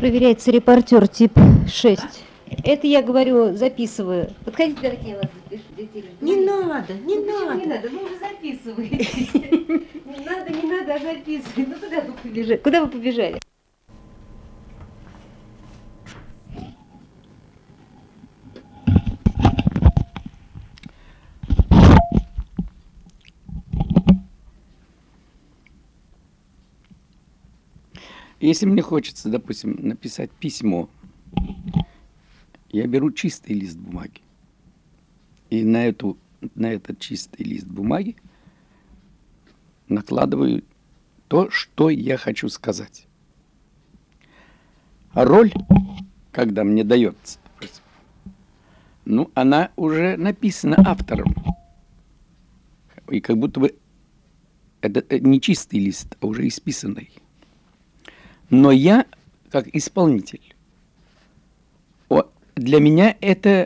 Проверяется репортер тип 6. Это я говорю, записываю. Подходите, давайте я вас запишу. Не надо, не надо. Не надо, вы уже записываете. Не надо, а записывай. Ну куда вы побежали? Куда вы побежали? Если мне хочется, допустим, написать письмо, я беру чистый лист бумаги. И на этот чистый лист бумаги накладываю то, что я хочу сказать. А роль, когда мне дается, ну, она уже написана автором. И как будто бы это не чистый лист, а уже исписанный. Но я, как исполнитель, для меня это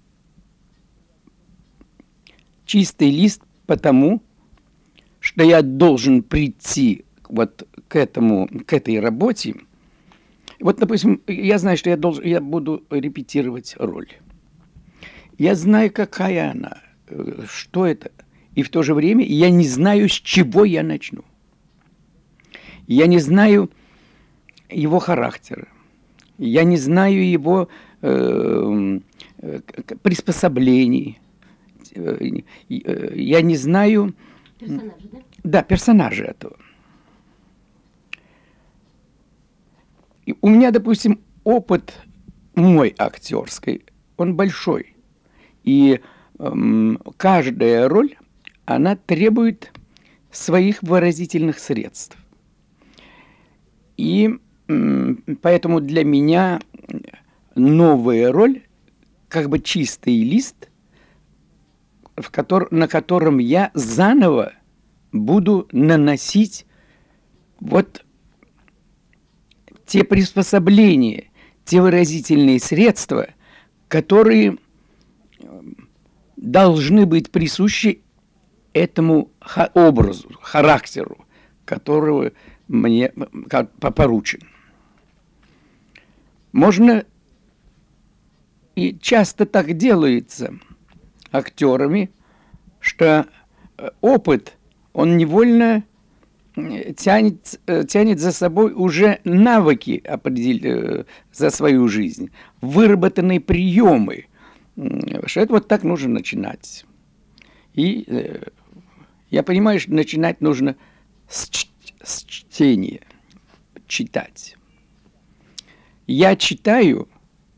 чистый лист, потому что я должен прийти вот к этой работе. Вот, допустим, я знаю, что я буду репетировать роль. Я знаю, какая она, что это. И в то же время я не знаю, с чего я начну. Я не знаю его характера. Я не знаю его приспособлений. Я не знаю... Персонажа, да? Да, персонажа этого. И у меня, допустим, опыт мой актерский, он большой. И каждая роль, она требует своих выразительных средств. И поэтому для меня новая роль, как бы чистый лист, на котором я заново буду наносить вот те приспособления, те выразительные средства, которые должны быть присущи этому образу, характеру, которого мне поручен. Можно, и часто так делается актерами, что опыт, он невольно тянет за собой уже навыки за свою жизнь, выработанные приемы, что это вот так нужно начинать. И я понимаю, что начинать нужно с чтения, читать. Я читаю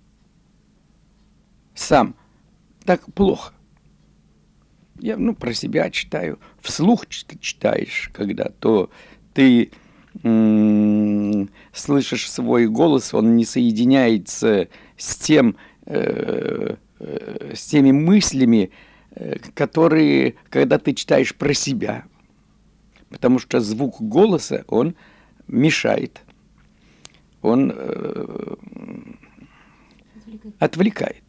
сам так плохо. Я, про себя читаю. Вслух читаешь, когда то ты слышишь свой голос, он не соединяется с теми мыслями, которые, когда ты читаешь про себя. Потому что звук голоса, он мешает. Он отвлекает.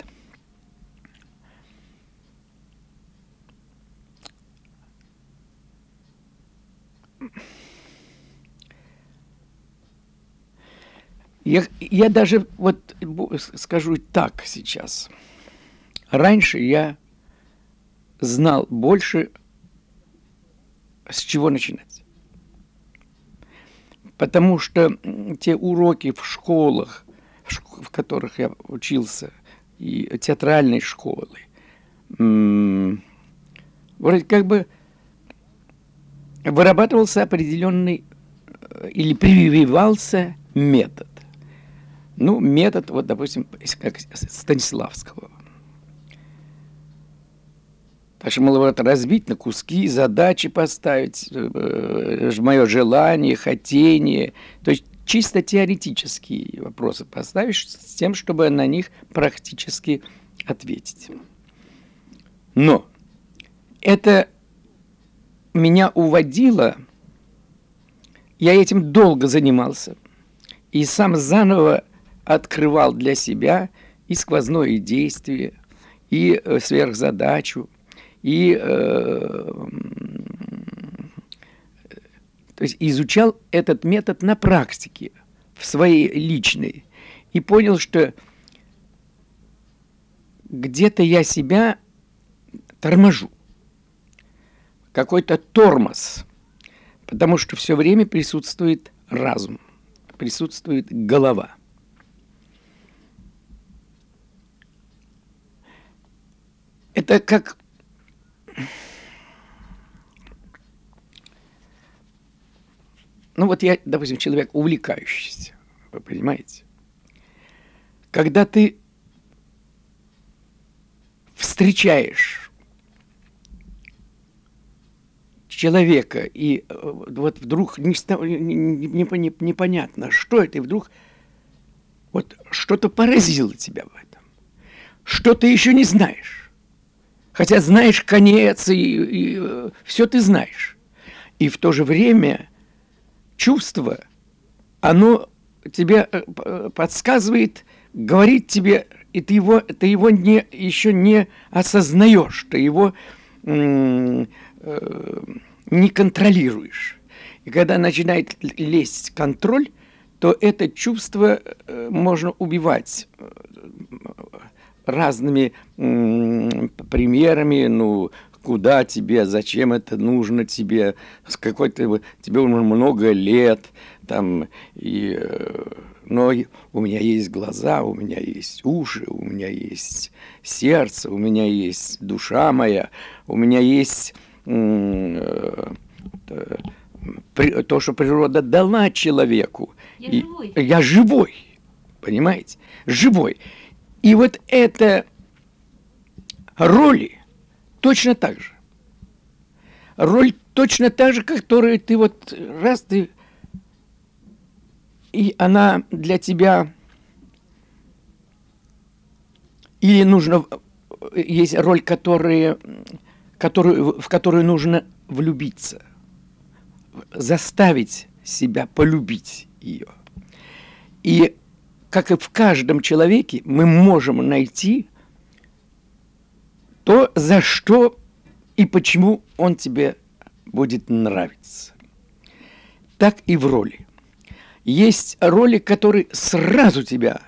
Я даже вот скажу так сейчас. Раньше я знал больше, с чего начинать. Потому что те уроки в школах, в которых я учился, и театральной школы, вроде как бы вырабатывался определенный или прививался метод. Метод, вот, допустим, как Станиславского. Так что, мол, разбить на куски, задачи поставить, мое желание, хотение. То есть чисто теоретические вопросы поставишь с тем, чтобы на них практически ответить. Но это меня уводило, я этим долго занимался, и сам заново открывал для себя и сквозное действие, и сверхзадачу, и то есть изучал этот метод на практике, в своей личной и понял, что где-то я себя торможу. Какой-то тормоз. Потому что все время присутствует разум, присутствует голова. Это как... Ну вот я, допустим, человек увлекающийся, вы понимаете? Когда ты встречаешь человека, и вот вдруг непонятно, что это, и вдруг вот что-то поразило тебя в этом, что ты еще не знаешь, хотя знаешь конец, и все ты знаешь, и в то же время чувство, оно тебе подсказывает, говорит тебе, и ты его еще не осознаешь, ты его не контролируешь. И когда начинает лезть контроль, то это чувство можно убивать разными примерами, ну, куда тебе, зачем это нужно тебе, с какой-то, тебе уже много лет, там, и, но у меня есть глаза, у меня есть уши, у меня есть сердце, у меня есть душа моя, у меня есть то, что природа дала человеку. Я живой, понимаете? Живой. И вот это роли точно так же. Роль точно так же, которую ты вот раз ты... И она для тебя... Или нужно... Есть роль, в которую нужно влюбиться. Заставить себя полюбить ее. И как и в каждом человеке, мы можем найти то, за что и почему он тебе будет нравиться. Так и в роли. Есть роли, которые сразу тебя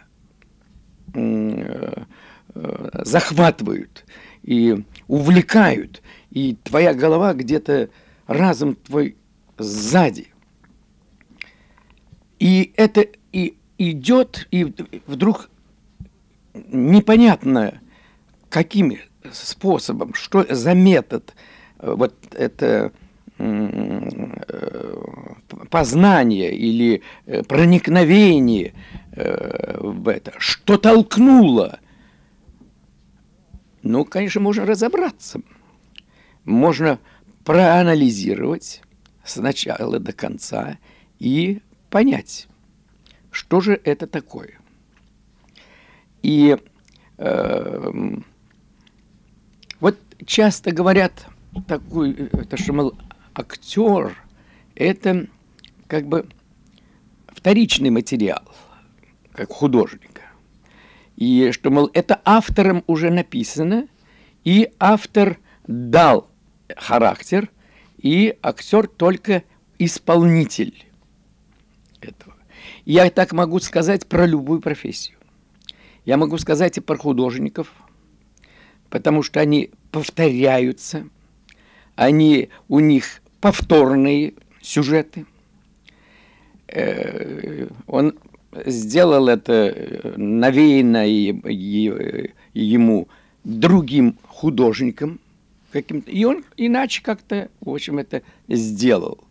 захватывают и увлекают, и твоя голова где-то разум твой сзади. И это и идет, и вдруг непонятно, каким способом, что за метод вот это познание или проникновение в это, что толкнуло. Ну, конечно, можно разобраться. Можно проанализировать с начала до конца и понять, что же это такое. И вот часто говорят такой, это что, мол, актер – это как бы вторичный материал, как художника. И что, мол, это автором уже написано, и автор дал характер, и актер только исполнитель этого. Я так могу сказать про любую профессию. Я могу сказать и про художников, потому что они повторяются, у них повторные сюжеты. Он сделал это навеянно ему другим художником каким-то, и он иначе как-то, в общем, это сделал,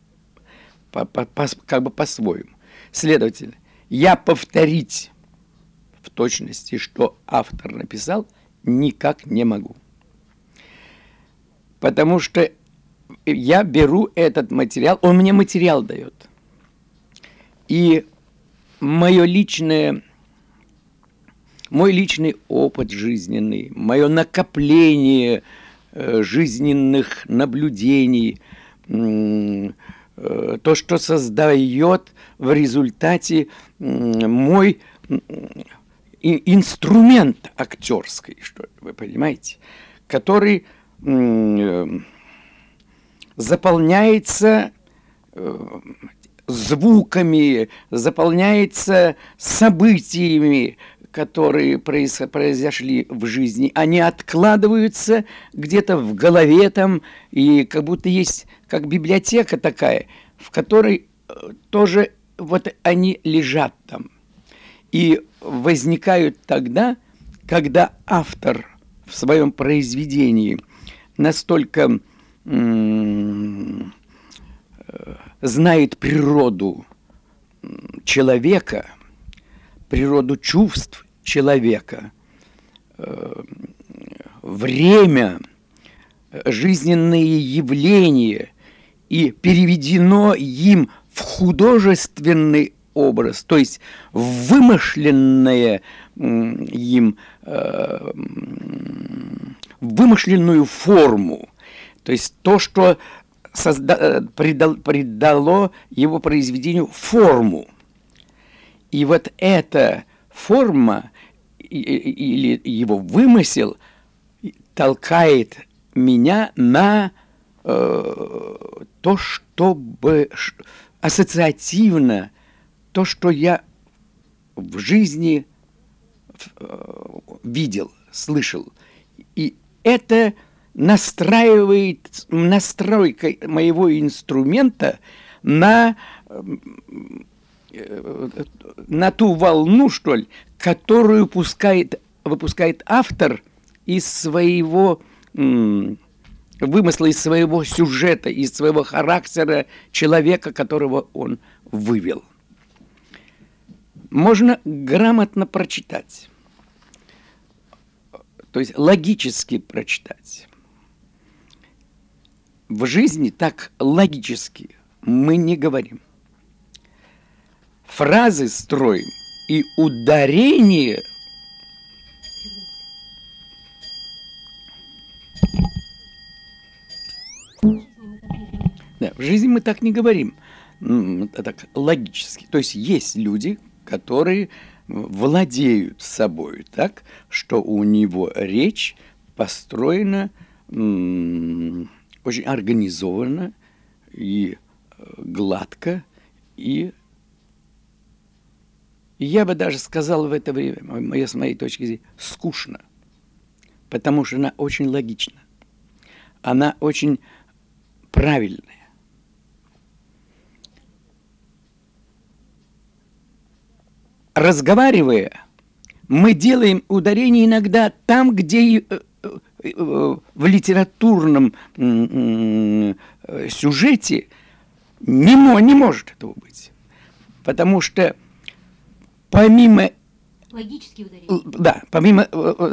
как бы по-своему. Следовательно, я повторить в точности, что автор написал, никак не могу. Потому что я беру этот материал, он мне материал дает. И мой личный опыт жизненный, мое накопление жизненных наблюдений, то, что создает в результате мой инструмент актерский, что вы понимаете, который заполняется звуками, заполняется событиями, которые произошли в жизни. Они откладываются где-то в голове там, и как будто есть как библиотека такая, в которой тоже вот они лежат там. И возникают тогда, когда автор в своем произведении настолько знает природу человека, природу чувств человека, время, жизненные явления, и переведено им в художественный образ, то есть в вымышленное им, вымышленную форму, то есть то, что придало его произведению форму. И вот эта форма или его вымысел толкает меня на то, чтобы ассоциативно, то, что я в жизни видел, слышал. И это настраивает настройкой моего инструмента на ту волну, что ли, которую выпускает автор из своего вымысла, из своего сюжета, из своего характера человека, которого он вывел. Можно грамотно прочитать, то есть логически прочитать. В жизни так логически мы не говорим. Фразы строим и ударение в жизни мы так не говорим. Так логически. То есть есть люди, которые владеют собой так, что у него речь построена очень организованно и гладко, и я бы даже сказал в это время, с моей точки зрения, скучно, потому что она очень логична, она очень правильная. Разговаривая, мы делаем ударение иногда там, где в литературном сюжете не может этого быть. Потому что помимо... Логические ударения. Да, помимо...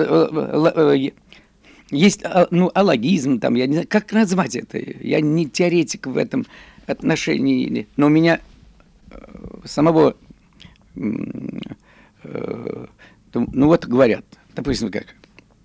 Есть алогизм, там, я не знаю, как назвать это. Я не теоретик в этом отношении, но у меня самого... Ну вот говорят, допустим, как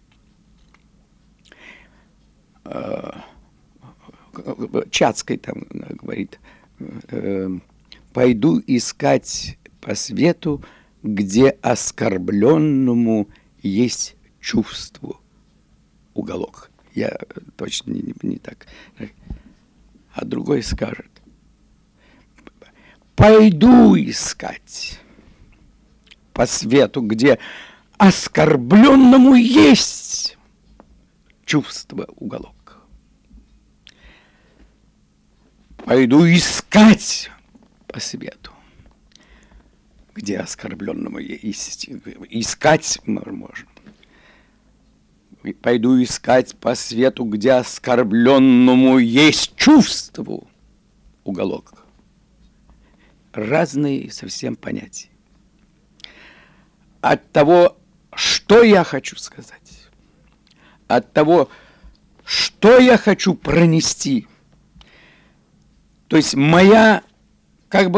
Чацкой там говорит, пойду искать по свету, где оскорбленному есть чувство уголок. Я точно не так. А другой скажет, пойду искать по свету, где оскорбленному есть чувство уголок. Пойду искать по свету, где оскорбленному есть. Искать можно. Пойду искать по свету, где оскорбленному есть чувство уголок. Разные совсем понятия. От того, что я хочу сказать, от того, что я хочу пронести. То есть моя, как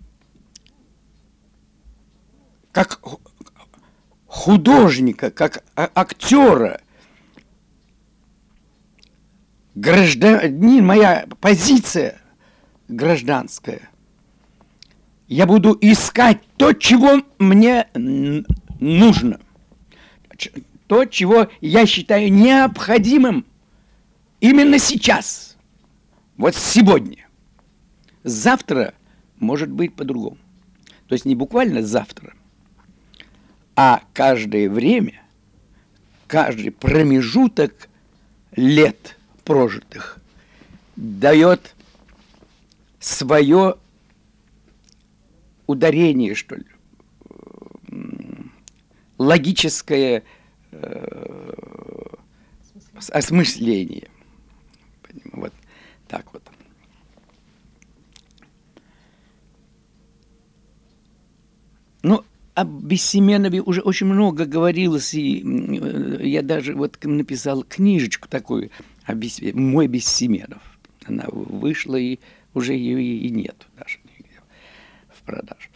художника, как актера, моя позиция гражданская. Я буду искать то, чего мне нужно, то, чего я считаю необходимым именно сейчас, вот сегодня. Завтра может быть по-другому. То есть не буквально завтра, а каждое время, каждый промежуток лет прожитых дает свое ударение, что ли, логическое осмысление. Вот так вот. Ну, об Бессеменове уже очень много говорилось, и я даже вот написал книжечку такую «Мой Бессеменов». Она вышла, и уже ее и нет даже нигде в продаже.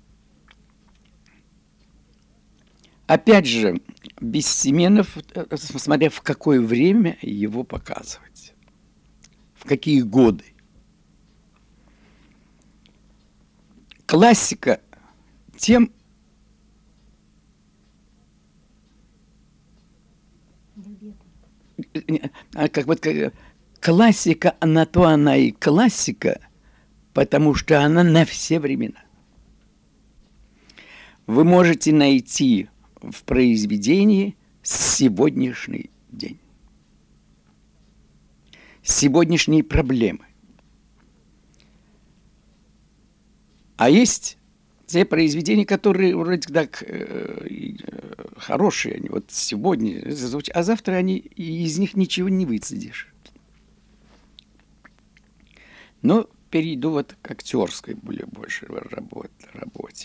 Опять же, Бессеменов, смотря в какое время его показывать, в какие годы. Классика тем, как вот классика, на то она и классика, потому что она на все времена. Вы можете найти в произведении сегодняшний день, сегодняшние проблемы. А есть те произведения, которые вроде так хорошие, они вот сегодня, а завтра из них ничего не выцедишь. Но перейду вот к актерской более больше работе.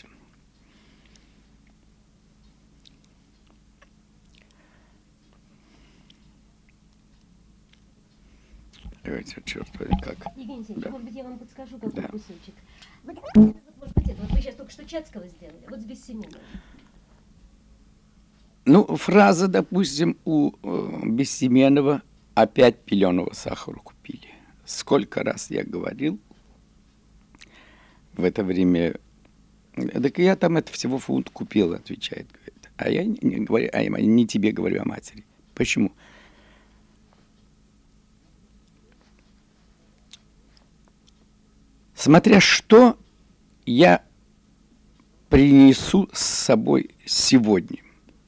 Давайте, черт возьми, как. Евгений Алексеевич, Да. может быть, я вам подскажу какой Да. кусочек. Вот, может быть, это, вот вы сейчас только что Чацкого сделали, вот с Бессеменовым. Ну, фраза, допустим, у Бессеменова «Опять пеленого сахара купили». Сколько раз я говорил в это время. Так я там это всего фунт купил, отвечает. Говорит. А я не говорю, не тебе говорю, а матери. Почему? Смотря что я принесу с собой сегодня.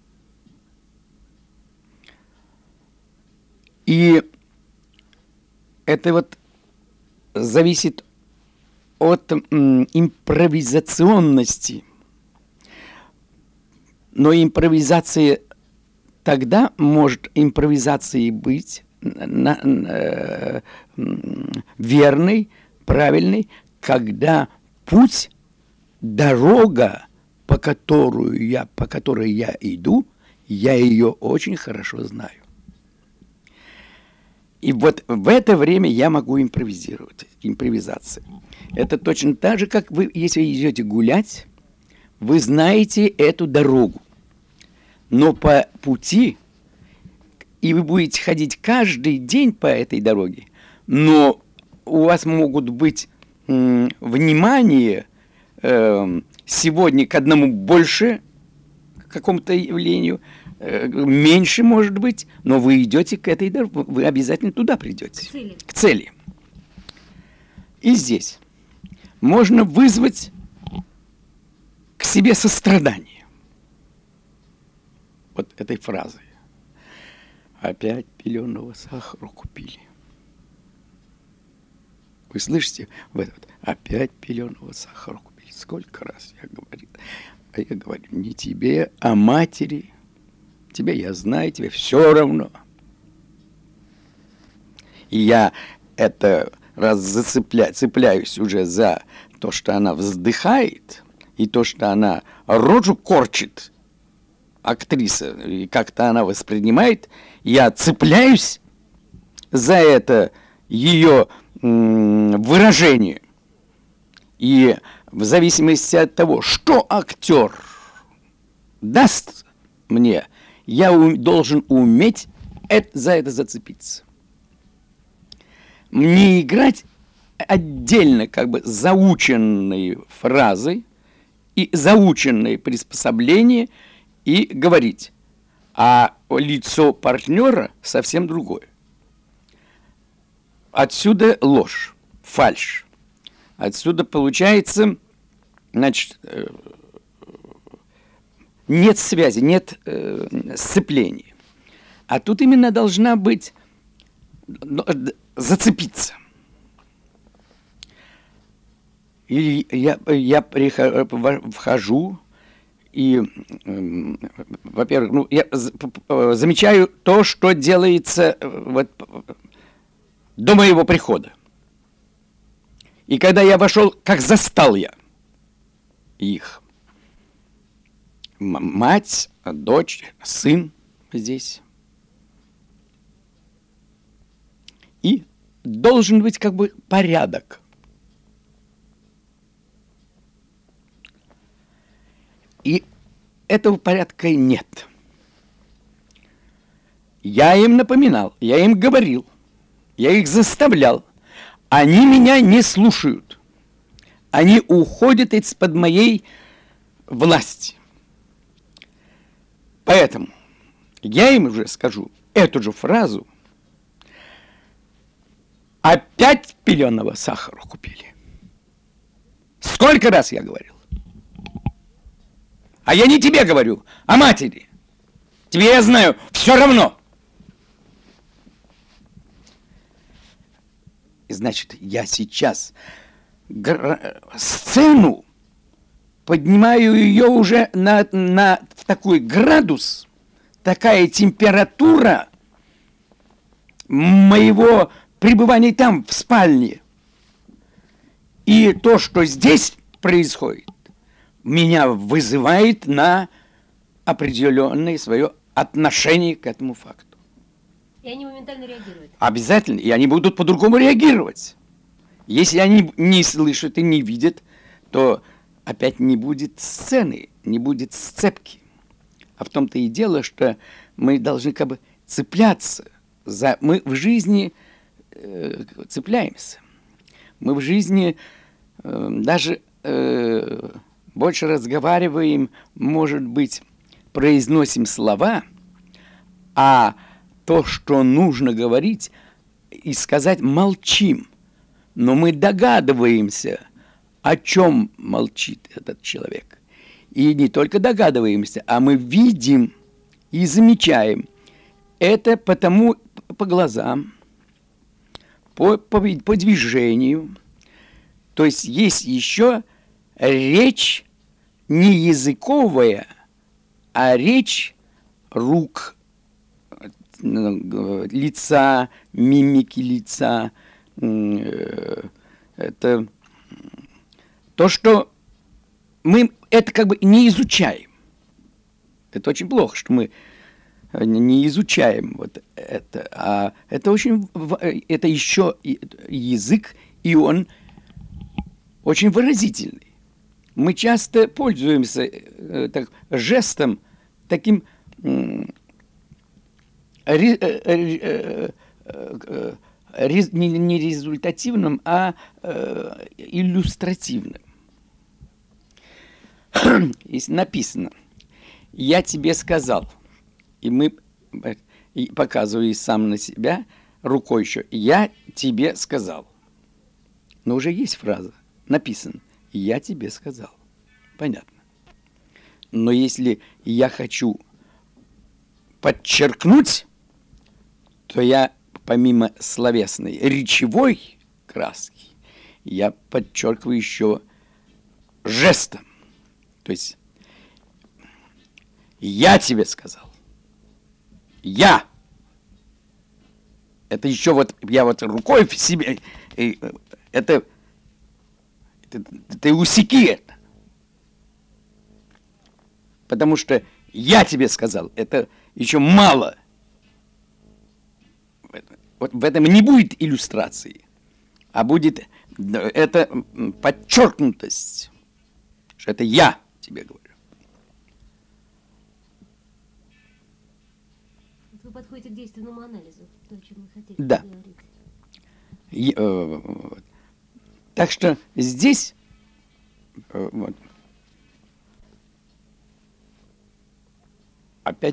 И это вот зависит от импровизационности. Но импровизация тогда может импровизацией быть верной, правильной, когда путь, дорога, по которой я иду, я ее очень хорошо знаю. И вот в это время я могу импровизировать. Импровизация. Это точно так же, как вы, если идете гулять, вы знаете эту дорогу. Но по пути, и вы будете ходить каждый день по этой дороге, но у вас могут быть внимание сегодня к одному больше, к какому-то явлению, меньше, может быть, но вы идете к этой дороге, вы обязательно туда придете. К цели. И здесь можно вызвать к себе сострадание. Вот этой фразой. Опять пеленого сахара купили. Вы слышите? Вот, опять пеленого сахара купили. Сколько раз я говорил. А я говорю, не тебе, а матери. Тебе я знаю, тебе все равно. И я это раз цепляюсь уже за то, что она вздыхает, и то, что она рожу корчит, актриса, и как-то она воспринимает, я цепляюсь за это ее выражение. И в зависимости от того, что актер даст мне, я должен уметь за это зацепиться. Не играть отдельно как бы заученные фразы и заученные приспособления и говорить. А лицо партнера совсем другое. Отсюда ложь, фальшь. Отсюда получается, значит, нет связи, нет сцепления. А тут именно должна быть зацепиться. И я вхожу и, во-первых, я замечаю то, что делается вот до моего прихода. И когда я вошел, как застал я их. Мать, дочь, сын здесь. И должен быть как бы порядок. И этого порядка нет. Я им напоминал, я им говорил, я их заставлял. Они меня не слушают. Они уходят из-под моей власти. Поэтому я им уже скажу эту же фразу. Опять пеленого сахара купили. Сколько раз я говорил? А я не тебе говорю, а матери. Тебе, я знаю, все равно. И значит, я сейчас сцену поднимаю ее уже на такой градус, такая температура моего пребывания там, в спальне. И то, что здесь происходит, меня вызывает на определенное свое отношение к этому факту. И они моментально реагируют. Обязательно. И они будут по-другому реагировать. Если они не слышат и не видят, то опять не будет сцены, не будет сцепки. А в том-то и дело, что мы должны как бы цепляться. Мы в жизни цепляемся. Мы в жизни даже больше разговариваем, может быть, произносим слова, а то, что нужно говорить и сказать, молчим. Но мы догадываемся, о чем молчит этот человек. И не только догадываемся, а мы видим и замечаем. Это потому по глазам, по движению. То есть есть еще речь не языковая, а речь рук, лица, мимики лица. Это то, что мы это как бы не изучаем. Это очень плохо, что мы не изучаем вот это. А это это еще язык, и он очень выразительный. Мы часто пользуемся жестом таким не результативным, а иллюстративным. Здесь написано: «Я тебе сказал», и показываю сам на себя рукой еще, «Я тебе сказал». Но уже есть фраза, написано: «Я тебе сказал». Понятно. Но если я хочу подчеркнуть, то я помимо словесной, речевой краски, я подчеркиваю еще жестом. То есть я тебе сказал. Я. Это еще вот, я вот рукой в себе, ты усеки это. Потому что я тебе сказал, это еще мало. Вот в этом не будет иллюстрации, а будет это подчеркнутость, что это я тебе говорю. Вы подходите к действенному анализу, то, о чем мы хотели говорить. Так что здесь вот, опять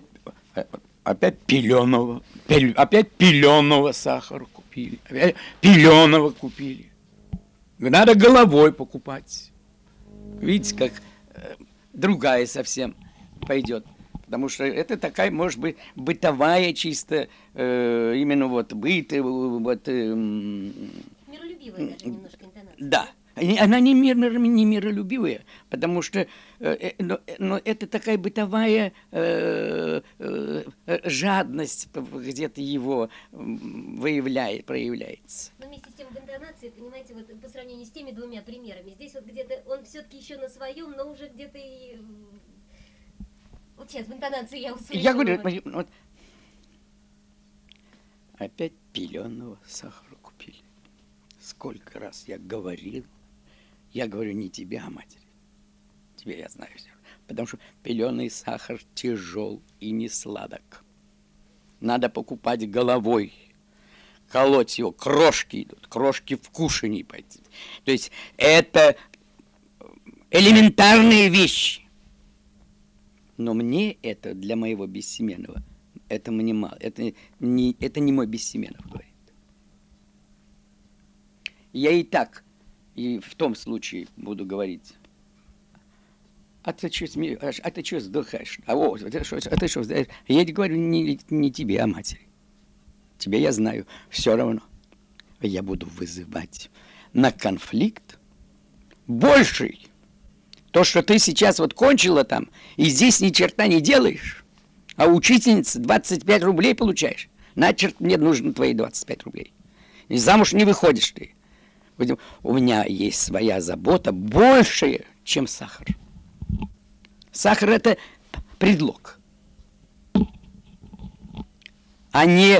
пеленого сахара купили, опять пеленого купили. Надо головой покупать. Видите, как другая совсем пойдет. Потому что это такая, может быть, бытовая чисто, именно вот быт, вот... Миролюбивая даже немножко интонация. Да. Она не миролюбивая, потому что но это такая бытовая жадность где-то его проявляется. Но вместе с тем в интонации, понимаете, вот по сравнению с теми двумя примерами, здесь вот где-то он все-таки еще на своем, но уже где-то и... Вот сейчас в интонации я услышала. Я говорю, вот, опять пеленого сахара купили. Сколько раз я говорил, не тебе, а матери. Тебе я знаю все. Потому что пеленый сахар тяжел и не сладок. Надо покупать головой. Колоть его, крошки идут, крошки в кушанье пойти. То есть это элементарные вещи. Но мне это, для моего бессеменного, это мне мало. Это не мой Бессеменов говорит. Я и так, и в том случае буду говорить. А ты что вздыхаешь? А ты что вздыхаешь? Я говорю не тебе, а матери. Тебе я знаю. Все равно. Я буду вызывать на конфликт больший. То, что ты сейчас вот кончила там, и здесь ни черта не делаешь, а учительница 25 рублей получаешь. Начерт мне нужны твои 25 рублей. И замуж не выходишь ты. У меня есть своя забота большая, чем сахар. Сахар – это предлог, а не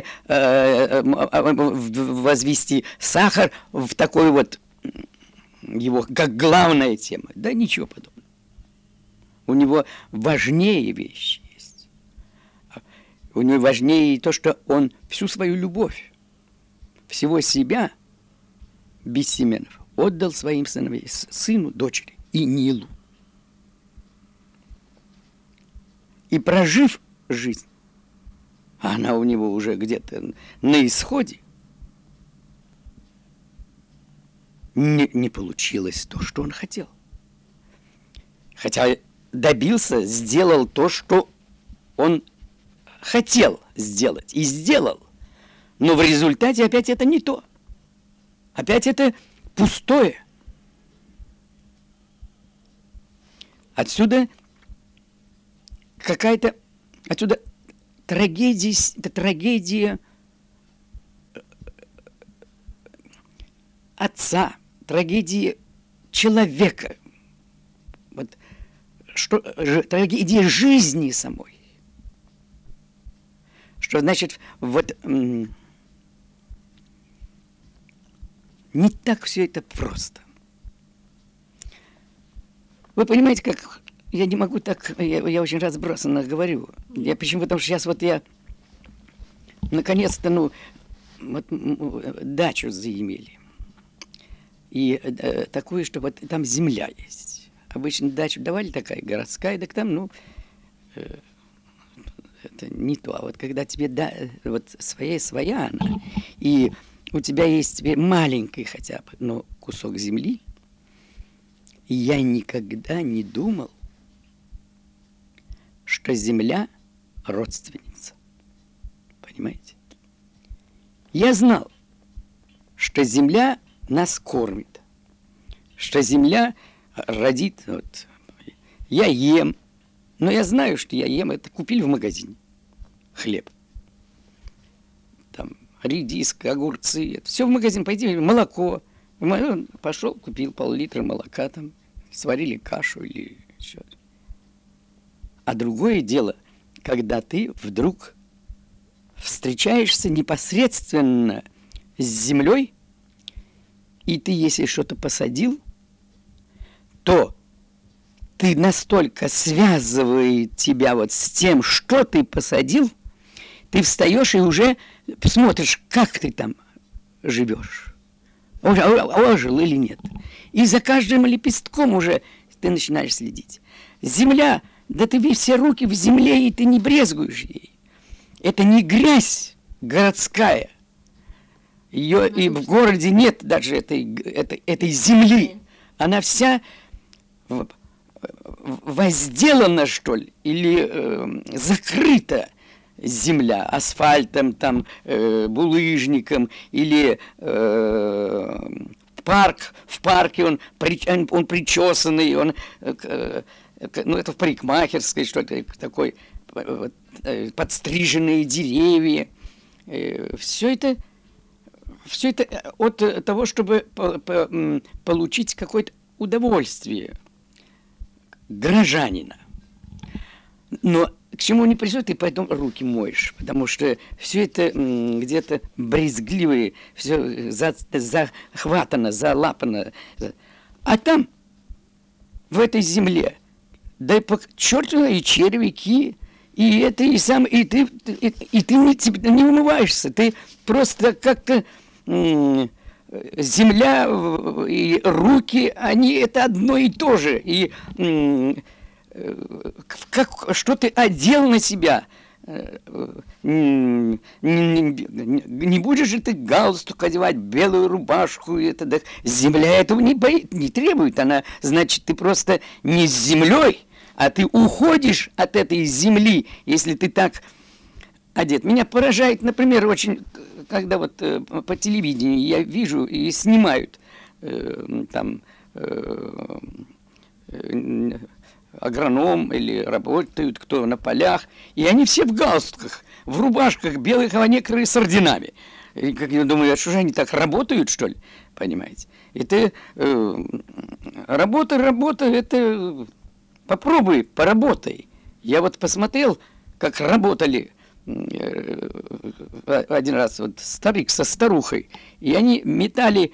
возвести сахар в такой вот его как главная тема. Да ничего подобного. У него важнее вещи есть. У него важнее то, что он всю свою любовь, всего себя, Бессеменов, отдал своим сыновьям, сыну, дочери и Нилу. И прожив жизнь, она у него уже где-то на исходе, не получилось то, что он хотел. Хотя добился, сделал то, что он хотел сделать, и сделал. Но в результате опять это не то. Опять это пустое. Отсюда какая-то... Отсюда трагедия отца, трагедия человека. Вот, трагедия жизни самой. Что значит, вот не так все это просто. Вы понимаете, как я не могу так, я очень разбросанно говорю. Я почему? Потому что сейчас вот я наконец-то, дачу заимели. И такую, что вот там земля есть. Обычно дачу давали такая городская, так там, это не то. А вот когда тебе вот своя она, и у тебя есть теперь маленький хотя бы, но кусок земли, и я никогда не думал, что земля родственница. Понимаете? Я знал, что земля нас кормит, что земля родит. Вот. Я ем, но я знаю, что я ем, это купили в магазине. Хлеб. Там редиска, огурцы, это все в магазин. Пойди, молоко. Пошел, купил пол-литра молока, там, сварили кашу или что-то. А другое дело, когда ты вдруг встречаешься непосредственно с землей, и ты, если что-то посадил, то ты настолько связывает тебя вот с тем, что ты посадил, ты встаешь и уже смотришь, как ты там живешь. Ожил или нет. И за каждым лепестком уже ты начинаешь следить. Земля, да ты все руки в земле, и ты не брезгуешь ей. Это не грязь городская. Ее и в городе нет даже этой земли. Она вся возделана, что ли, или закрыта земля асфальтом, там, булыжником, или в парке он причесанный, он, ну, это в парикмахерской, что-то такое, подстриженные деревья. Все это от того, чтобы получить какое-то удовольствие горожанина. Но к чему не придет, ты потом руки моешь, потому что все это где-то брезгливые, все захватано, залапано. А там, в этой земле, да по черту и червяки, и это, и сам, и ты не умываешься, ты просто как-то... земля и руки, они это одно и то же. И что ты одел на себя, не будешь же ты галстук одевать, белую рубашку, это, земля этого не требует, она, значит, ты просто не с землей, а ты уходишь от этой земли, если ты так одет. Меня поражает, например, очень, когда вот по телевидению я вижу и снимают там агроном или работают кто на полях, и они все в галстуках, в рубашках белых, а некоторые с орденами. И как я думаю, а что же они так работают, что ли? Понимаете? Это работа, это попробуй, поработай. Я вот посмотрел, как работали один раз вот старик со старухой, и они метали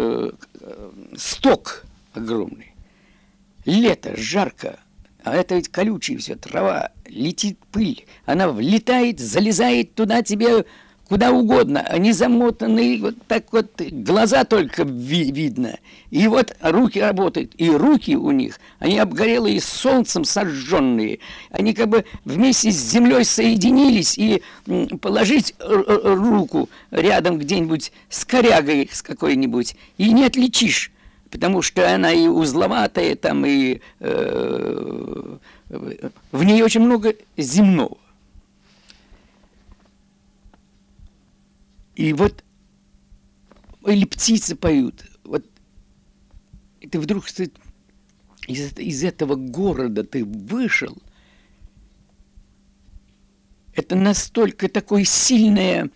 сток огромный. Лето, жарко, а это ведь колючее все, трава, летит пыль, она влетает, залезает туда тебе куда угодно, они замотаны, вот так вот, глаза только видно. И вот руки работают, и руки у них, они обгорелые, солнцем сожженные, они как бы вместе с землей соединились, и положить руку рядом где-нибудь с корягой с какой-нибудь, и не отличишь, потому что она и узловатая, там, и в ней очень много земного. И вот, или птицы поют, вот, и ты вдруг из этого города ты вышел, это настолько такое сильное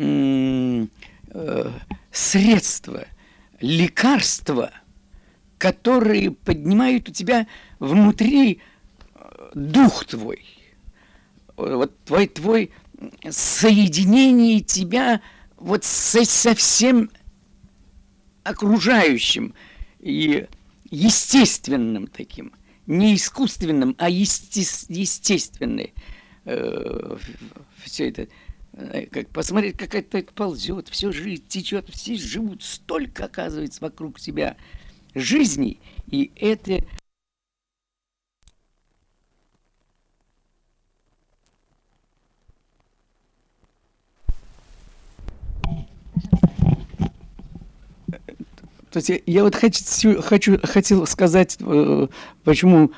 средство, лекарство, которые поднимают у тебя внутри дух твой, вот твой соединение тебя вот со всем окружающим и естественным таким, не искусственным, а естественным. Все это, как посмотреть, как это ползет, все жизнь течет, все живут, столько, оказывается, вокруг себя жизни, и это... То есть я вот хотел сказать, почему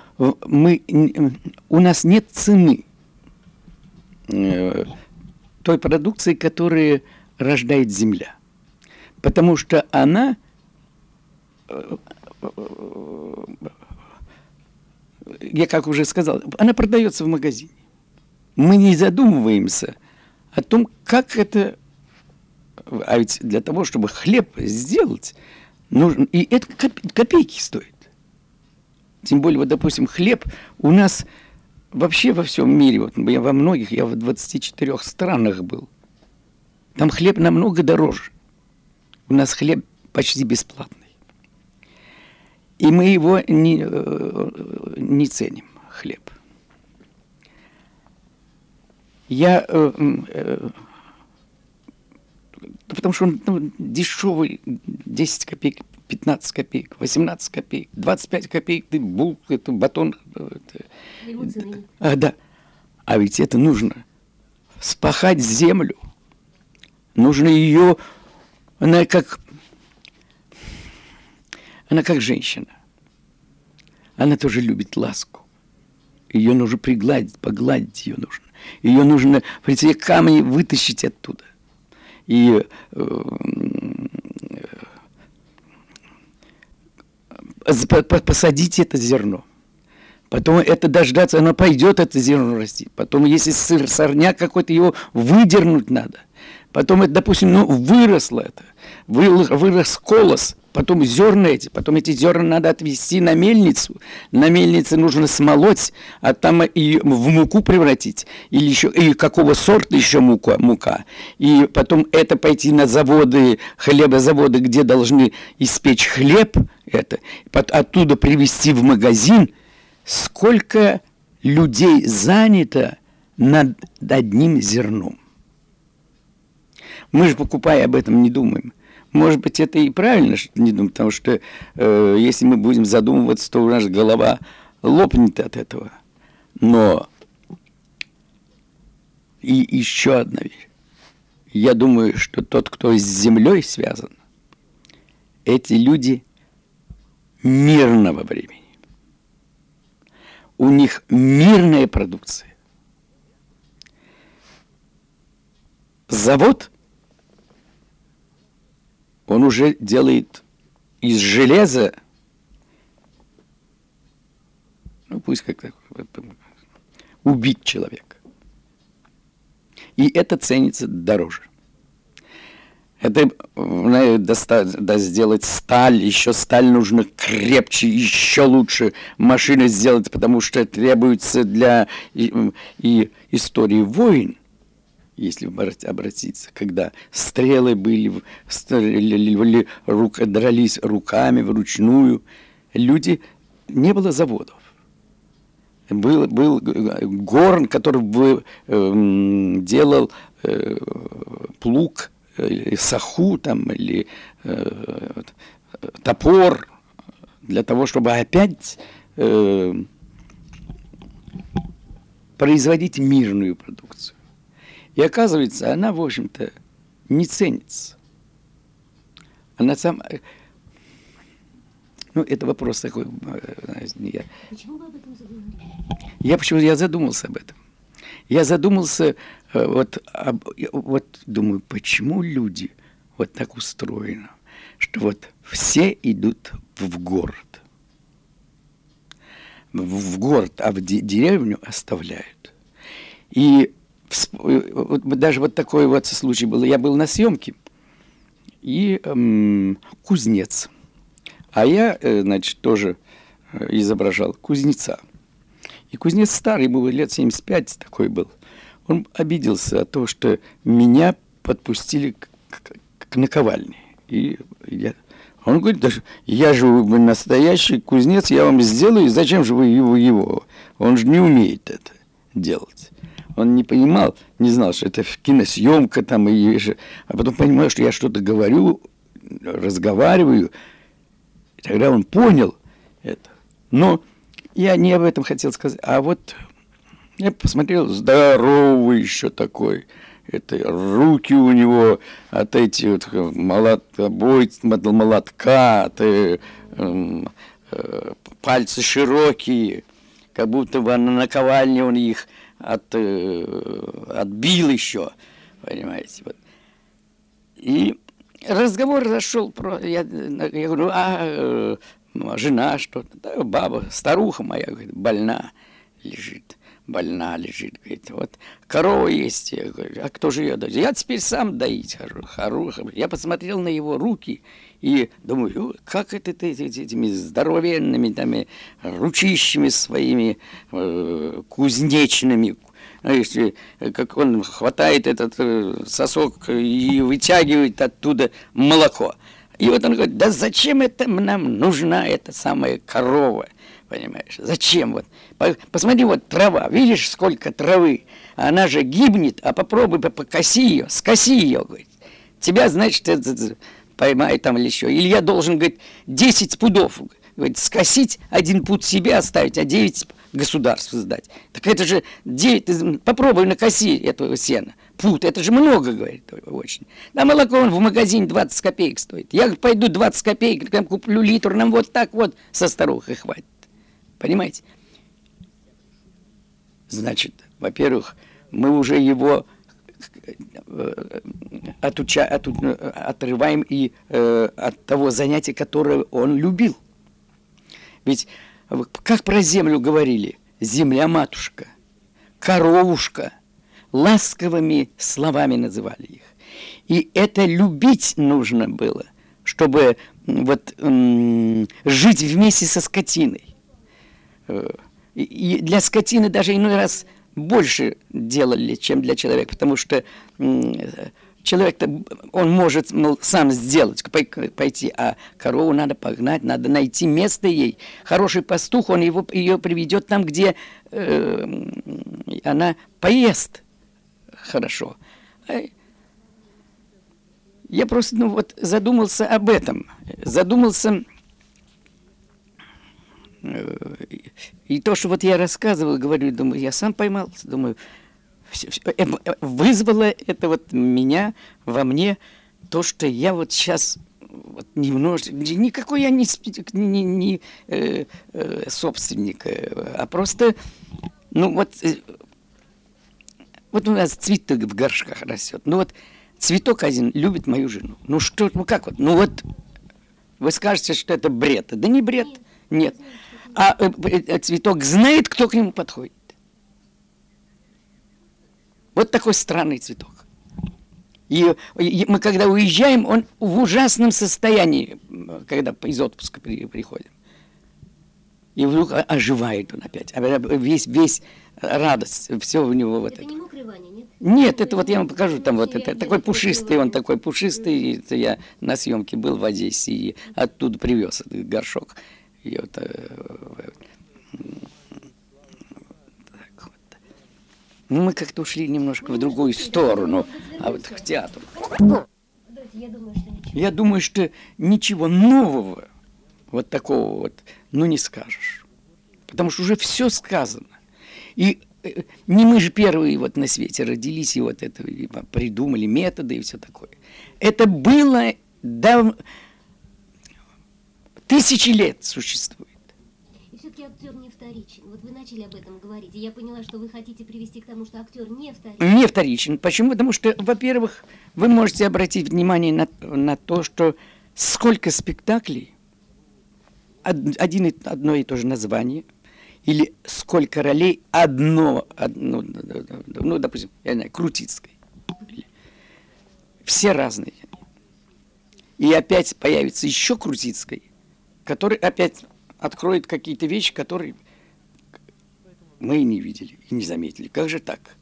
у нас нет цены той продукции, которую рождает земля. Потому что она, я как уже сказал, она продается в магазине. Мы не задумываемся о том, как это... А ведь для того, чтобы хлеб сделать, нужно... И это копейки стоит. Тем более, вот, допустим, хлеб у нас вообще во всем мире, вот я во многих, я в 24 странах был, там хлеб намного дороже. У нас хлеб почти бесплатный. И мы его не ценим, хлеб. Потому что он дешевый, 10 копеек, 15 копеек, 18 копеек, 25 копеек, ты булка, это батон. Да. А ведь это нужно спахать землю, нужно ее Она как женщина. Она тоже любит ласку. Ее нужно пригладить, погладить ее нужно. Ее нужно при все камни вытащить оттуда. И посадить это зерно. Потом это дождаться, оно пойдет, это зерно расти. Потом, если сорняк какой-то, его выдернуть надо. Потом, это, допустим, выросло это. Вырос колос. Потом зерна эти зерна надо отвезти на мельницу. На мельнице нужно смолоть, а там и в муку превратить. Или еще, и какого сорта еще мука. И потом это пойти на заводы, хлебозаводы, где должны испечь хлеб, оттуда привезти в магазин. Сколько людей занято над одним зерном. Мы же, покупая, об этом не думаем. Может быть, это и правильно, что не думаем, потому что если мы будем задумываться, то наша голова лопнет от этого. Но и еще одна вещь. Я думаю, что тот, кто с землей связан, эти люди мирного времени. У них мирная продукция. Завод, он уже делает из железа, пусть как-то убить человека. И это ценится дороже. Это надо сделать сталь, еще сталь нужно крепче, еще лучше машины сделать, потому что требуется для и истории войн, если обратиться, когда стрелы были, дрались руками вручную, не было заводов. Был горн, который делал плуг, или саху там, или топор, для того, чтобы опять производить мирную продукцию. И оказывается, она, в общем-то, не ценится. Она сама... это вопрос такой... Почему вы об этом заговорили? Я задумался об этом. Я задумался, думаю, почему люди вот так устроены, что все идут в город. В город, а в деревню оставляют. И даже такой случай был. Я был на съемке, и кузнец. А я, тоже изображал кузнеца. И кузнец старый, ему лет 75 такой был. Он обиделся от того, что меня подпустили к наковальне. Он говорит, даже я же настоящий кузнец, я вам сделаю, зачем же вы его? Он же не умеет это делать. Он не понимал, не знал, что это киносъемка там, а потом понимаю, что я что-то говорю, разговариваю. И тогда он понял это. Но я не об этом хотел сказать. А я посмотрел, здоровый еще такой. Это руки у него от этих молотка, пальцы широкие, как будто бы на наковальне он их отбил еще, понимаете. И разговор зашел, я говорю, жена что-то, да, баба, старуха моя, говорит, больна лежит, говорит, корова есть, я говорю, а кто же ее доит? Я теперь сам доить хожу. Я посмотрел на его руки и думаю, как это ты этими здоровенными ручищами своими кузнечными, как он хватает этот сосок и вытягивает оттуда молоко. И он говорит, да зачем это нам нужна эта самая корова, понимаешь? Зачем? Посмотри, трава, видишь, сколько травы? Она же гибнет, а попробуй скоси ее, говорит. Тебя, значит, поймай там или еще. Или я должен, говорит, 10 пудов, говорит, скосить, 1 пуд себе оставить, а 9 государство сдать. Так это же, ты попробуй накоси этого сена. Пуд, это же много, говорит, очень. Да молоко он в магазине 20 копеек стоит. Я пойду 20 копеек, там куплю литр, нам вот так вот со старухой хватит. Понимаете? Значит, во-первых, мы уже его отрываем и от того занятия, которое он любил. Ведь как про землю говорили? Земля-матушка, коровушка, ласковыми словами называли их. И это любить нужно было, чтобы вот жить вместе со скотиной. И для скотины даже иной раз больше делали, чем для человека, потому что человек-то, он может сам сделать, пойти, а корову надо погнать, надо найти место ей. Хороший пастух, он ее приведет там, где она поест хорошо. Я просто задумался об этом. Задумался. И то, что вот я рассказывал, говорю, думаю, я сам поймался, думаю, вызвало это вот меня, во мне, то, что я вот сейчас вот немножко, никакой я не собственник, а просто, вот у нас цветы в горшках растет, цветок один любит мою жену, как вот, вы скажете, что это бред, да не бред, нет. А цветок знает, кто к нему подходит. Вот такой странный цветок. И мы, когда уезжаем, он в ужасном состоянии, когда из отпуска приходим. И вдруг оживает он опять. Весь радость, все у него вот это. Это не мокрый Ваня, нет? Нет, это вот я вам покажу, там вот это такой пушистый, он такой пушистый. Это я на съемке был в Одессе и оттуда привез этот горшок. И вот, мы как-то ушли немножко в другую сторону, а вот к театру. Я думаю, что ничего нового, вот такого вот, не скажешь. Потому что уже все сказано. И не мы же первые вот на свете родились, и вот это и придумали методы и все такое. Это было тысячи лет существует. И все-таки актер не вторичен. Вот вы начали об этом говорить, и я поняла, что вы хотите привести к тому, что актер не вторичен. Не вторичен. Почему? Потому что, во-первых, вы можете обратить внимание на то, что сколько спектаклей, одно и то же название, или сколько ролей допустим, я не знаю, Крутицкой. Все разные. И опять появится еще Крутицкой, который опять откроет какие-то вещи, которые мы не видели и не заметили. Как же так?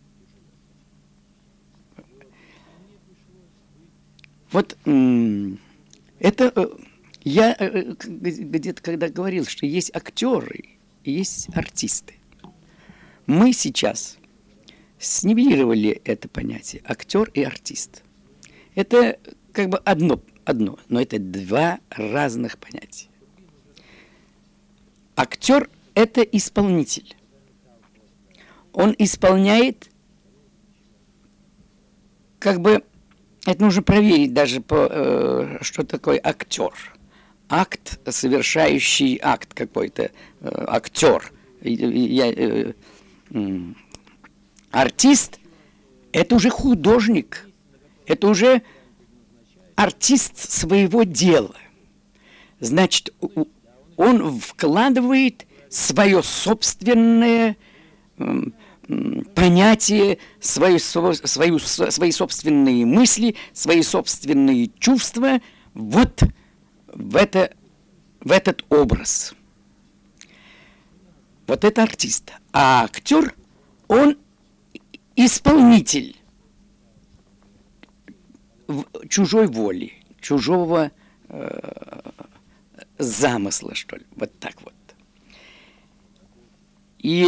Вот это я где-то когда говорил, что есть актеры и есть артисты. Мы сейчас снивелировали это понятие актер и артист. Это как бы одно, но это два разных понятия. Актер – это исполнитель. Он исполняет, как бы, это нужно проверить даже, что такое актер. Акт, совершающий акт какой-то, актер. Артист – это уже художник, это уже артист своего дела. Значит, он вкладывает свое собственное понятие, свои собственные мысли, свои собственные чувства вот в этот образ. Вот это артист. А актер, он исполнитель чужой воли, чужого замысла, что ли. Вот так вот. И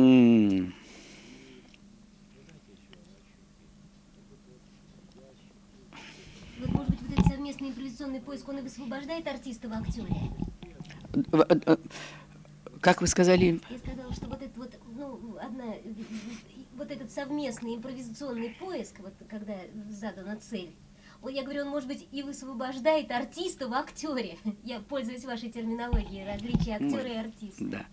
вот, может быть, вот этот совместный импровизационный поиск, он и высвобождает артиста в актере? Как вы сказали? Я сказала, что вот это вот, ну, вот этот совместный импровизационный поиск, вот когда задана цель, я говорю, он, может быть, и высвобождает артиста в актере. Я пользуюсь вашей терминологией, различие актера и артиста. Да.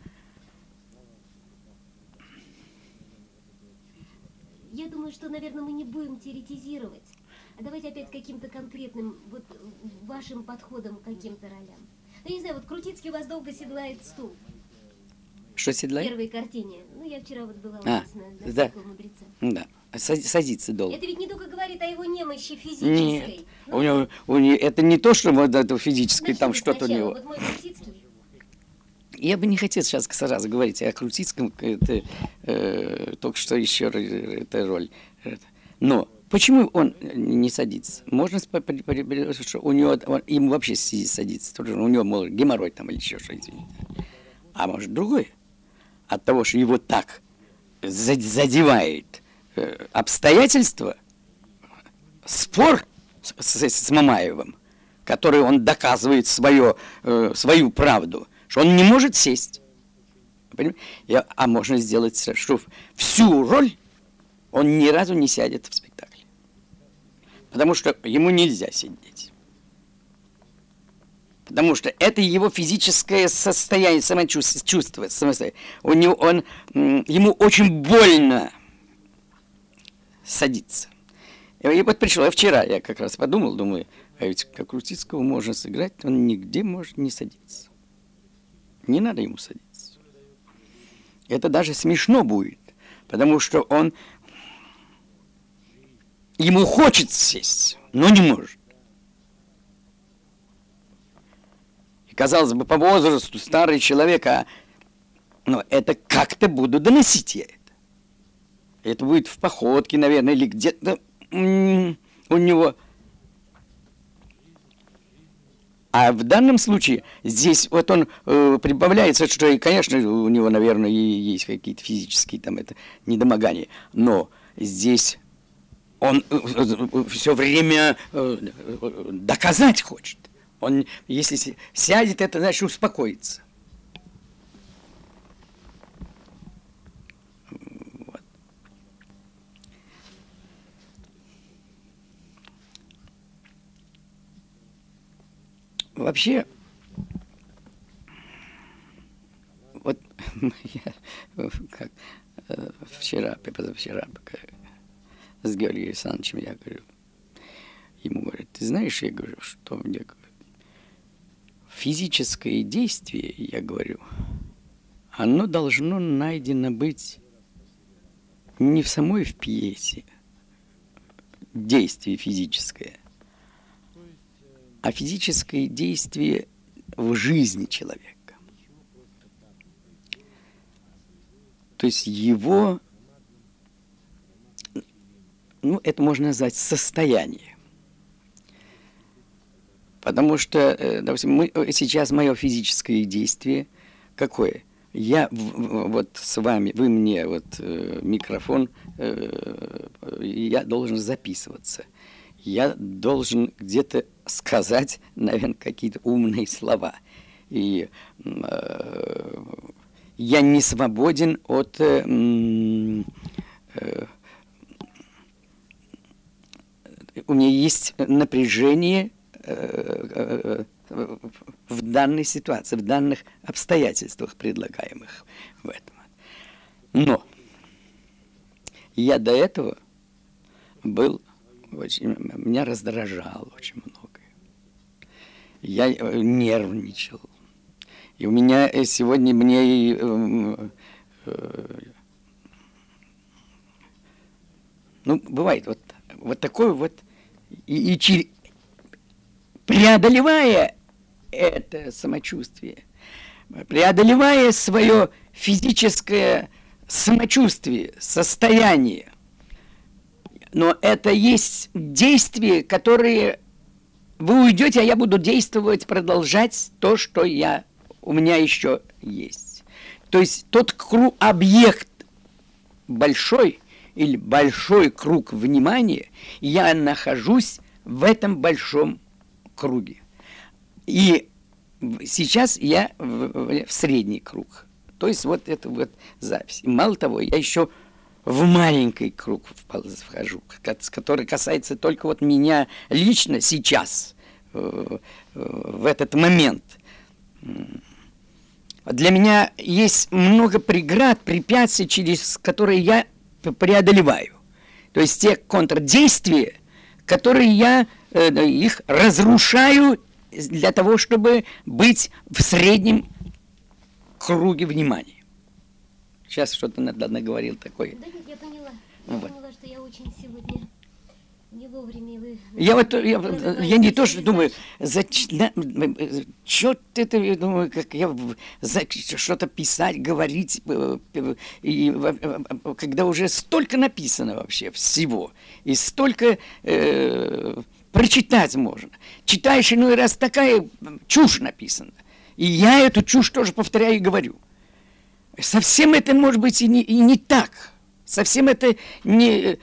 Я думаю, что, наверное, мы не будем теоретизировать. А давайте опять каким-то конкретным, вот, вашим подходом к каким-то ролям. Ну, не знаю, вот Крутицкий у вас долго седлает стул. Что В седлает? первой картине. Ну, я вчера вот была у А, вас на да. «Всякого мудреца». Да. Садиться долго. Это ведь не только говорит о его немощи физической. Нет. Ну, У него это не то, что вот это физическое, там начните что-то у сначала. него. Вот мой Крутицкий. Я бы не хотел сейчас сразу говорить о Крутицком, это только что еще эта роль. Но почему он не садится? Можно что у него, ему вообще садиться, у него, может, геморрой там или еще что, извините. А может, другое? От того, что его так задевает обстоятельства, спор с Мамаевым, который он доказывает свою правду, что он не может сесть. А можно сделать, что всю роль он ни разу не сядет в спектакле. Потому что ему нельзя сидеть. Потому что это его физическое состояние, самочувствие, ему очень больно садиться. И вот пришел, вчера я как раз подумал, думаю, а ведь как Крутицкого можно сыграть, он нигде может не садиться. Не надо ему садиться. Это даже смешно будет, потому что ему хочется сесть, но не может. И, казалось бы, по возрасту старый человек, но это как-то буду доносить я это. Это будет в походке, наверное, или где-то у него. А в данном случае здесь вот он прибавляется, что, и, конечно, у него, наверное, и есть какие-то физические там это недомогания, но здесь он все время доказать хочет. Он, если сядет, это значит успокоится. Вот. Вообще, вот я как вчера, позавчера, с Георгием Александровичем я говорю, ему говорят, ты знаешь, я говорю, что мне говорят, физическое действие, я говорю, оно должно найдено быть не в самой в пьесе, действие физическое, а физическое действие в жизни человека. То есть его, это можно назвать состояние. Потому что, допустим, сейчас мое физическое действие какое? Я вот с вами, вы мне вот микрофон, я должен записываться. Я должен где-то сказать, наверное, какие-то умные слова. И я не свободен от у меня есть напряжение в данной ситуации, в данных обстоятельствах, предлагаемых в этом. Но я до этого меня раздражало очень многое. Я нервничал. И у меня сегодня бывает вот такое вот, преодолевая это самочувствие, преодолевая свое физическое самочувствие, состояние, но это есть действия, которые вы уйдете, а я буду действовать, продолжать то, что у меня еще есть. То есть тот объект большой или большой круг внимания, я нахожусь в этом большом круге. И сейчас я в средний круг То есть вот это вот запись. И мало того, я еще в маленький круг вхожу, который касается только вот меня лично сейчас, в этот момент. Для меня есть много преград, препятствий, через которые я преодолеваю. То есть те контрдействия, которые я их разрушаю для того, чтобы быть в среднем круге внимания. Сейчас что-то наговорил такое. Да нет, я поняла. Вот. Я поняла, что я очень сегодня не вовремя. Я не то, что думаю, что это, я думаю, как я что-то писать, говорить, и, когда уже столько написано вообще всего, и столько прочитать можно. Читаешь иной раз, такая чушь написана. И я эту чушь тоже повторяю и говорю. Совсем это может быть и не так. Совсем это не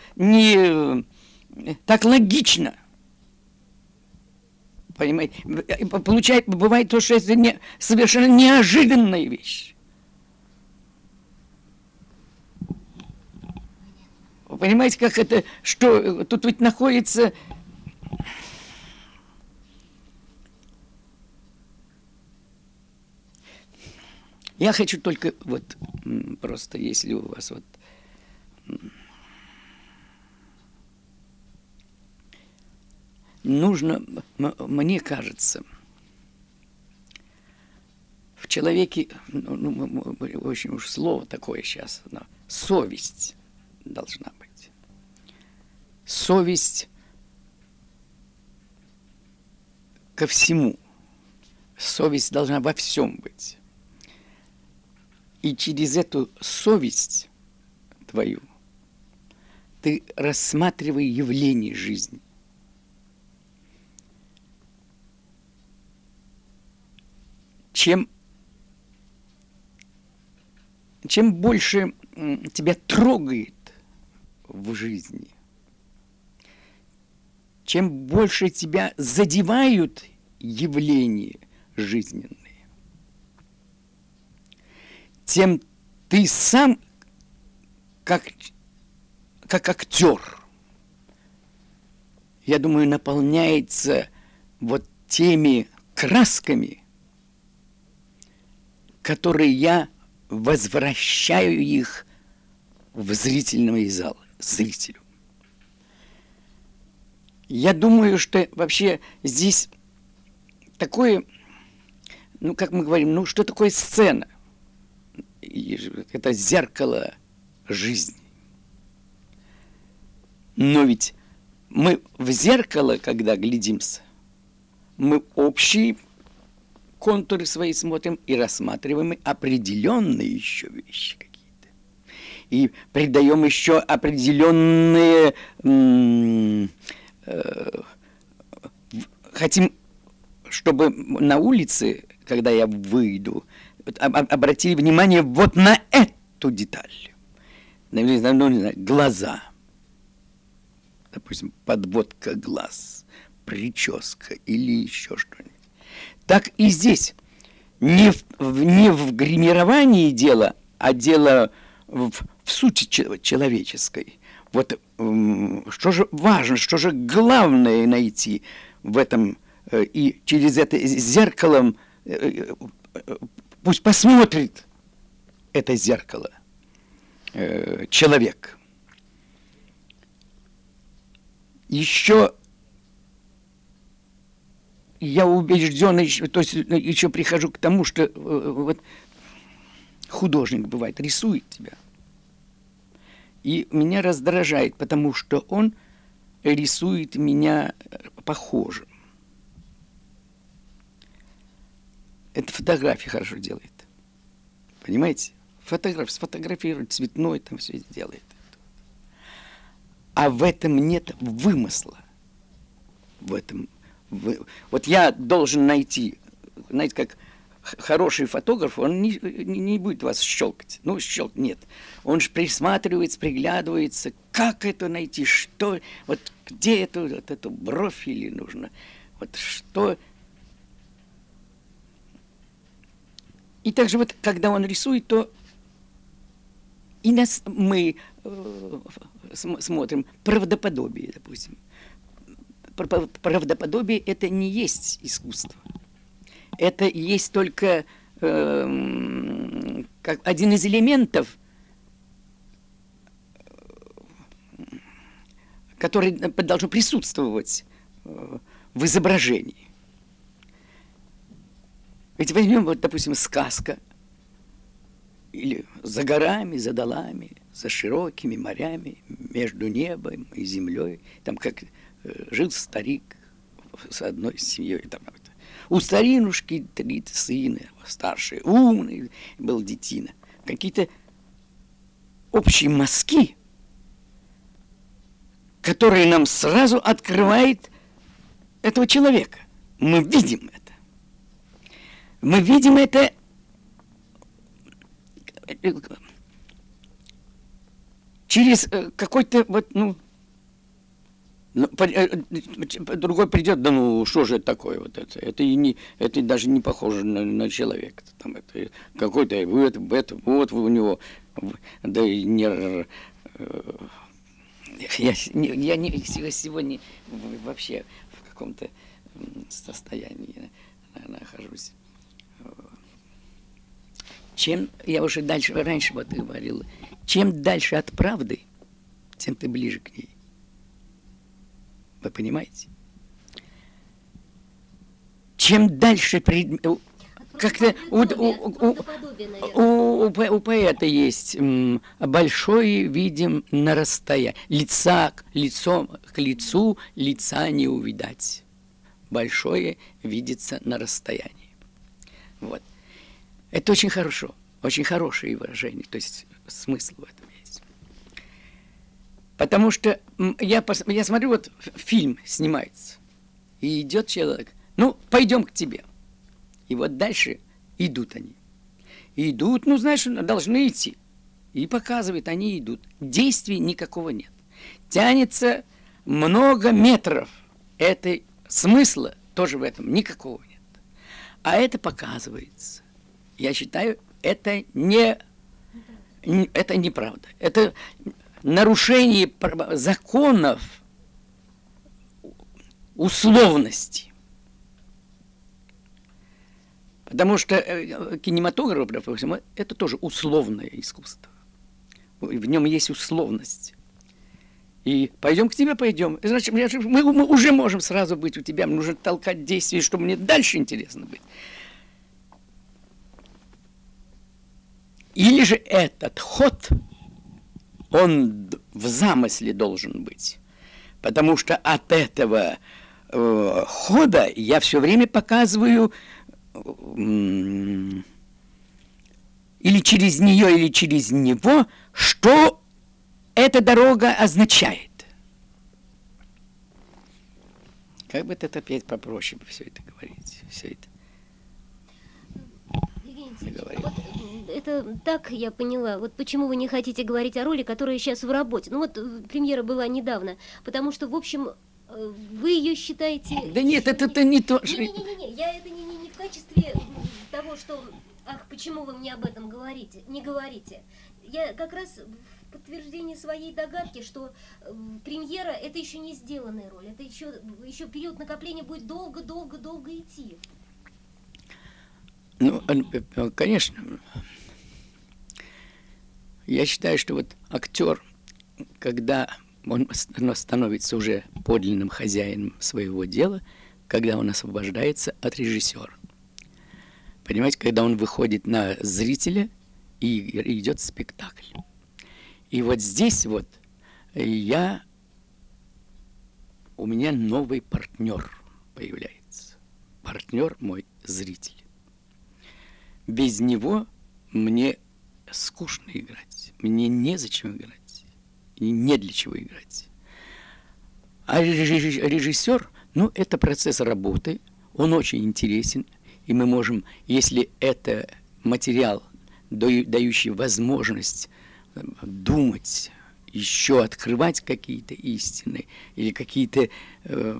так логично. Понимаете? Бывает то, что это совершенно неожиданная вещь. Вы понимаете, как это, что тут ведь находится... Я хочу только вот просто, если у вас вот нужно, мне кажется, в человеке, очень уж слово такое сейчас, совесть должна быть. Совесть ко всему. Совесть должна во всем быть. И через эту совесть твою ты рассматривай явление жизни. Чем больше тебя трогает в жизни, чем больше тебя задевают явления жизненные, тем ты сам, как актер, я думаю, наполняется вот теми красками, которые я возвращаю их в зрительный зал, зрителю. Я думаю, что вообще здесь такое, как мы говорим, что такое сцена? Это зеркало жизни. Но ведь мы в зеркало, когда глядимся, мы общие контуры свои смотрим и рассматриваем определенные еще вещи какие-то. И придаем еще определенные... хотим, чтобы на улице, когда я выйду, обратили внимание вот на эту деталь. Глаза. Допустим, подводка глаз, прическа или еще что-нибудь. Так и здесь. Не в гримировании дело, а дело в сути человеческой. Вот что же важно, что же главное найти в этом, и через это зеркало пусть посмотрит это зеркало человек. Еще я убежден, то есть еще прихожу к тому, что вот художник бывает, рисует тебя. И меня раздражает, потому что он рисует меня похожим. Это фотографии хорошо делает. Понимаете? Сфотографирует, цветной там все делает. А в этом нет вымысла. В этом. Вот я должен найти, знаете, как хороший фотограф, он не будет вас щелкать. Нет. Он же присматривается, приглядывается, как это найти, что, вот где эту бровь или нужно, вот что. И также вот, когда он рисует, то и нас мы смотрим правдоподобие, допустим. Правдоподобие – это не есть искусство. Это есть только как один из элементов, который должен присутствовать в изображении. Ведь возьмем, вот, допустим, сказка, или за горами, за долами, за широкими морями, между небом и землей, там как жил старик с одной семьей. Там, у старинушки 3 сына, старший, умный был детина. Какие-то общие мазки, которые нам сразу открывает этого человека. Мы видим это. Мы видим это через какой-то вот, другой придет, да ну что же это такое вот это? Это даже не похоже на человека. Там это какой-то вот у него, да и не. Я сегодня вообще в каком-то состоянии нахожусь. Чем, я уже раньше вот говорил, чем дальше от правды, тем ты ближе к ней. Вы понимаете? Чем дальше... Как-то у поэта есть большое видим на расстоянии. Лицом к лицу лица не увидать. Большое видится на расстоянии. Вот. Это очень хорошо. Очень хорошее выражение. То есть смысл в этом есть. Потому что я смотрю, вот фильм снимается. И идет человек. Ну, пойдем к тебе. И вот дальше идут они. И идут, ну, знаешь, должны идти. И показывают, они идут. Действий никакого нет. Тянется много метров. Это смысла тоже в этом никакого нет. А это показывается. Я считаю, это неправда. Это нарушение законов условности. Потому что кинематограф, допустим, это тоже условное искусство. В нем есть условность. И пойдем к тебе, пойдем. Значит, мы уже можем сразу быть у тебя. Нужно толкать действия, чтобы мне дальше интересно быть. Или же этот ход, он в замысле должен быть. Потому что от этого хода я все время показываю или через нее, или через него, что эта дорога означает. Как бы это опять попроще все это говорить, все это. Вот, это так я поняла. Вот почему вы не хотите говорить о роли, которая сейчас в работе. Ну вот премьера была недавно, потому что, в общем, вы ее считаете... Да нет, это не то... Не-не-не, я это не в качестве того, что... Ах, почему вы мне об этом говорите? Не говорите. Я как раз в подтверждение своей догадки, что премьера — это еще не сделанная роль. Это еще период накопления будет долго-долго-долго идти. Ну, конечно. Я считаю, что вот актер, когда он становится уже подлинным хозяином своего дела, когда он освобождается от режиссера. Понимаете, когда он выходит на зрителя и идет спектакль. И вот здесь вот у меня новый партнер появляется. Партнер мой зритель. Без него мне скучно играть. Мне незачем играть. И не для чего играть. А режиссер, ну, это процесс работы. Он очень интересен. И мы можем, если это материал, дающий возможность думать, еще открывать какие-то истины или какие-то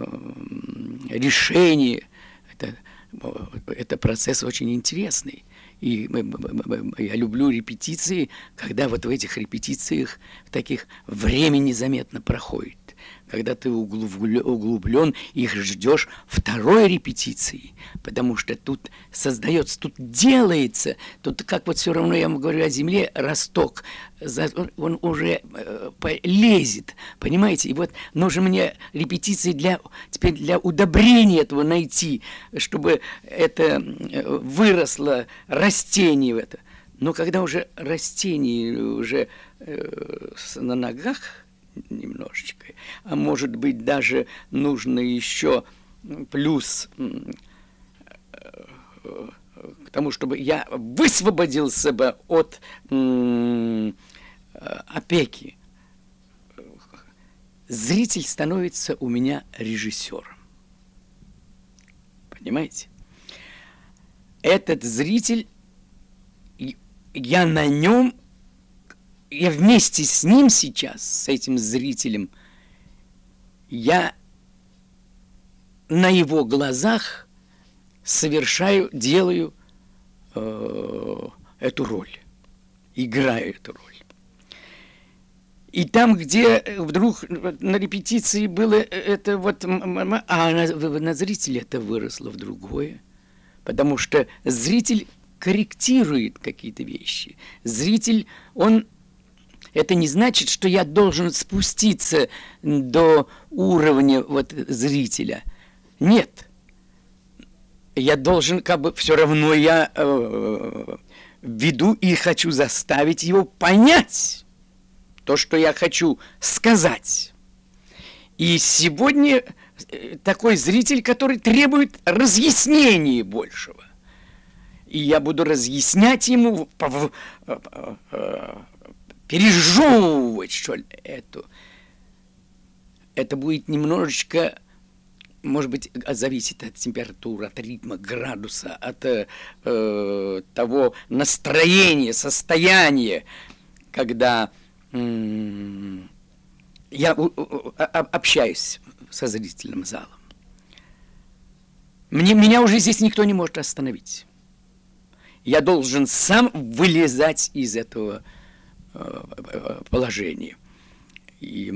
решения, это процесс очень интересный. И я люблю репетиции, когда вот в этих репетициях таких время незаметно проходит. Когда ты углублен, их ждешь второй репетиции, потому что тут создается, тут делается, тут как вот все равно, я вам говорю о земле, росток, он уже лезет, понимаете? И вот нужно мне репетиции теперь для удобрения этого найти, чтобы это выросло, растение в это. Но когда уже растение уже на ногах, немножечко, а может быть даже нужно еще плюс к тому, чтобы я высвободился бы от опеки. Зритель становится у меня режиссером. Понимаете? Этот зритель, я на нем, я вместе с ним сейчас, с этим зрителем, я на его глазах делаю эту роль, играю эту роль. И там, где вдруг на репетиции было это вот, на зрителе это выросло в другое, потому что зритель корректирует какие-то вещи. Зритель, это не значит, что я должен спуститься до уровня вот зрителя. Нет. Я должен, все равно я веду и хочу заставить его понять то, что я хочу сказать. И сегодня такой зритель, который требует разъяснения большего. И я буду разъяснять ему, пережевывать, что ли, это будет немножечко, может быть, зависит от температуры, от ритма, градуса, от того настроения, состояния, когда я общаюсь со зрительным залом. Меня уже здесь никто не может остановить. Я должен сам вылезать из этого положения. И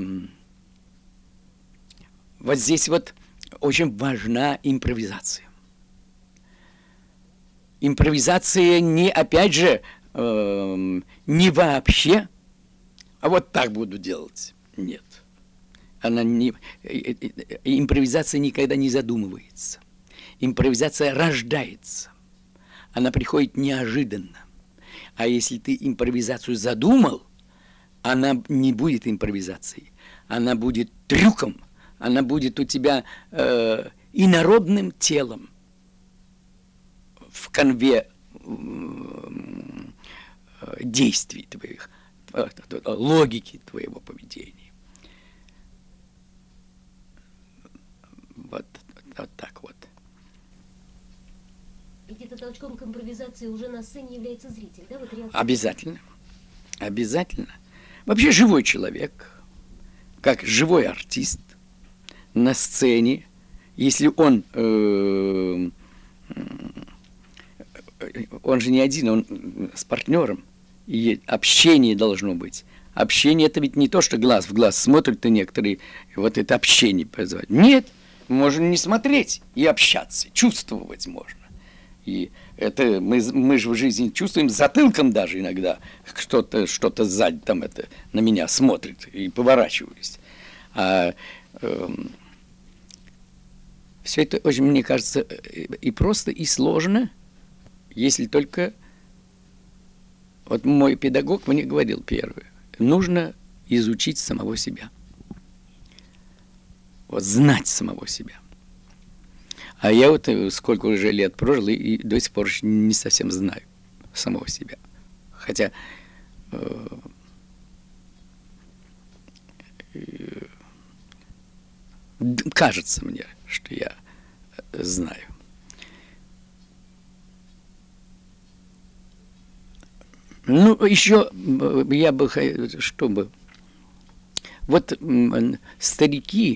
вот здесь вот очень важна импровизация. Импровизация не, опять же, не вообще, а вот так буду делать. Нет. Импровизация никогда не задумывается. Импровизация рождается. Она приходит неожиданно. А если ты импровизацию задумал, она не будет импровизацией. Она будет трюком. Она будет у тебя инородным телом в конве действий твоих, логики твоего поведения. Вот так вот. Где-то толчком к импровизации уже на сцене является зритель, да? Вот Обязательно. Обязательно. Вообще живой человек, как живой артист на сцене, если он же не один, он с партнером, и общение должно быть. Общение — это ведь не то, что глаз в глаз смотрят, и некоторые вот это общение производят. Нет, можно не смотреть и общаться, чувствовать можно. И это мы же в жизни чувствуем затылком даже иногда, что-то сзади там это на меня смотрит, и поворачиваюсь. Все это очень, мне кажется, и просто, и сложно, если только... Вот мой педагог мне говорил первое: нужно изучить самого себя. Вот знать самого себя. А я вот сколько уже лет прожил, и до сих пор не совсем знаю самого себя. Хотя кажется мне, что я знаю. Ну, еще я бы, чтобы... Вот старики,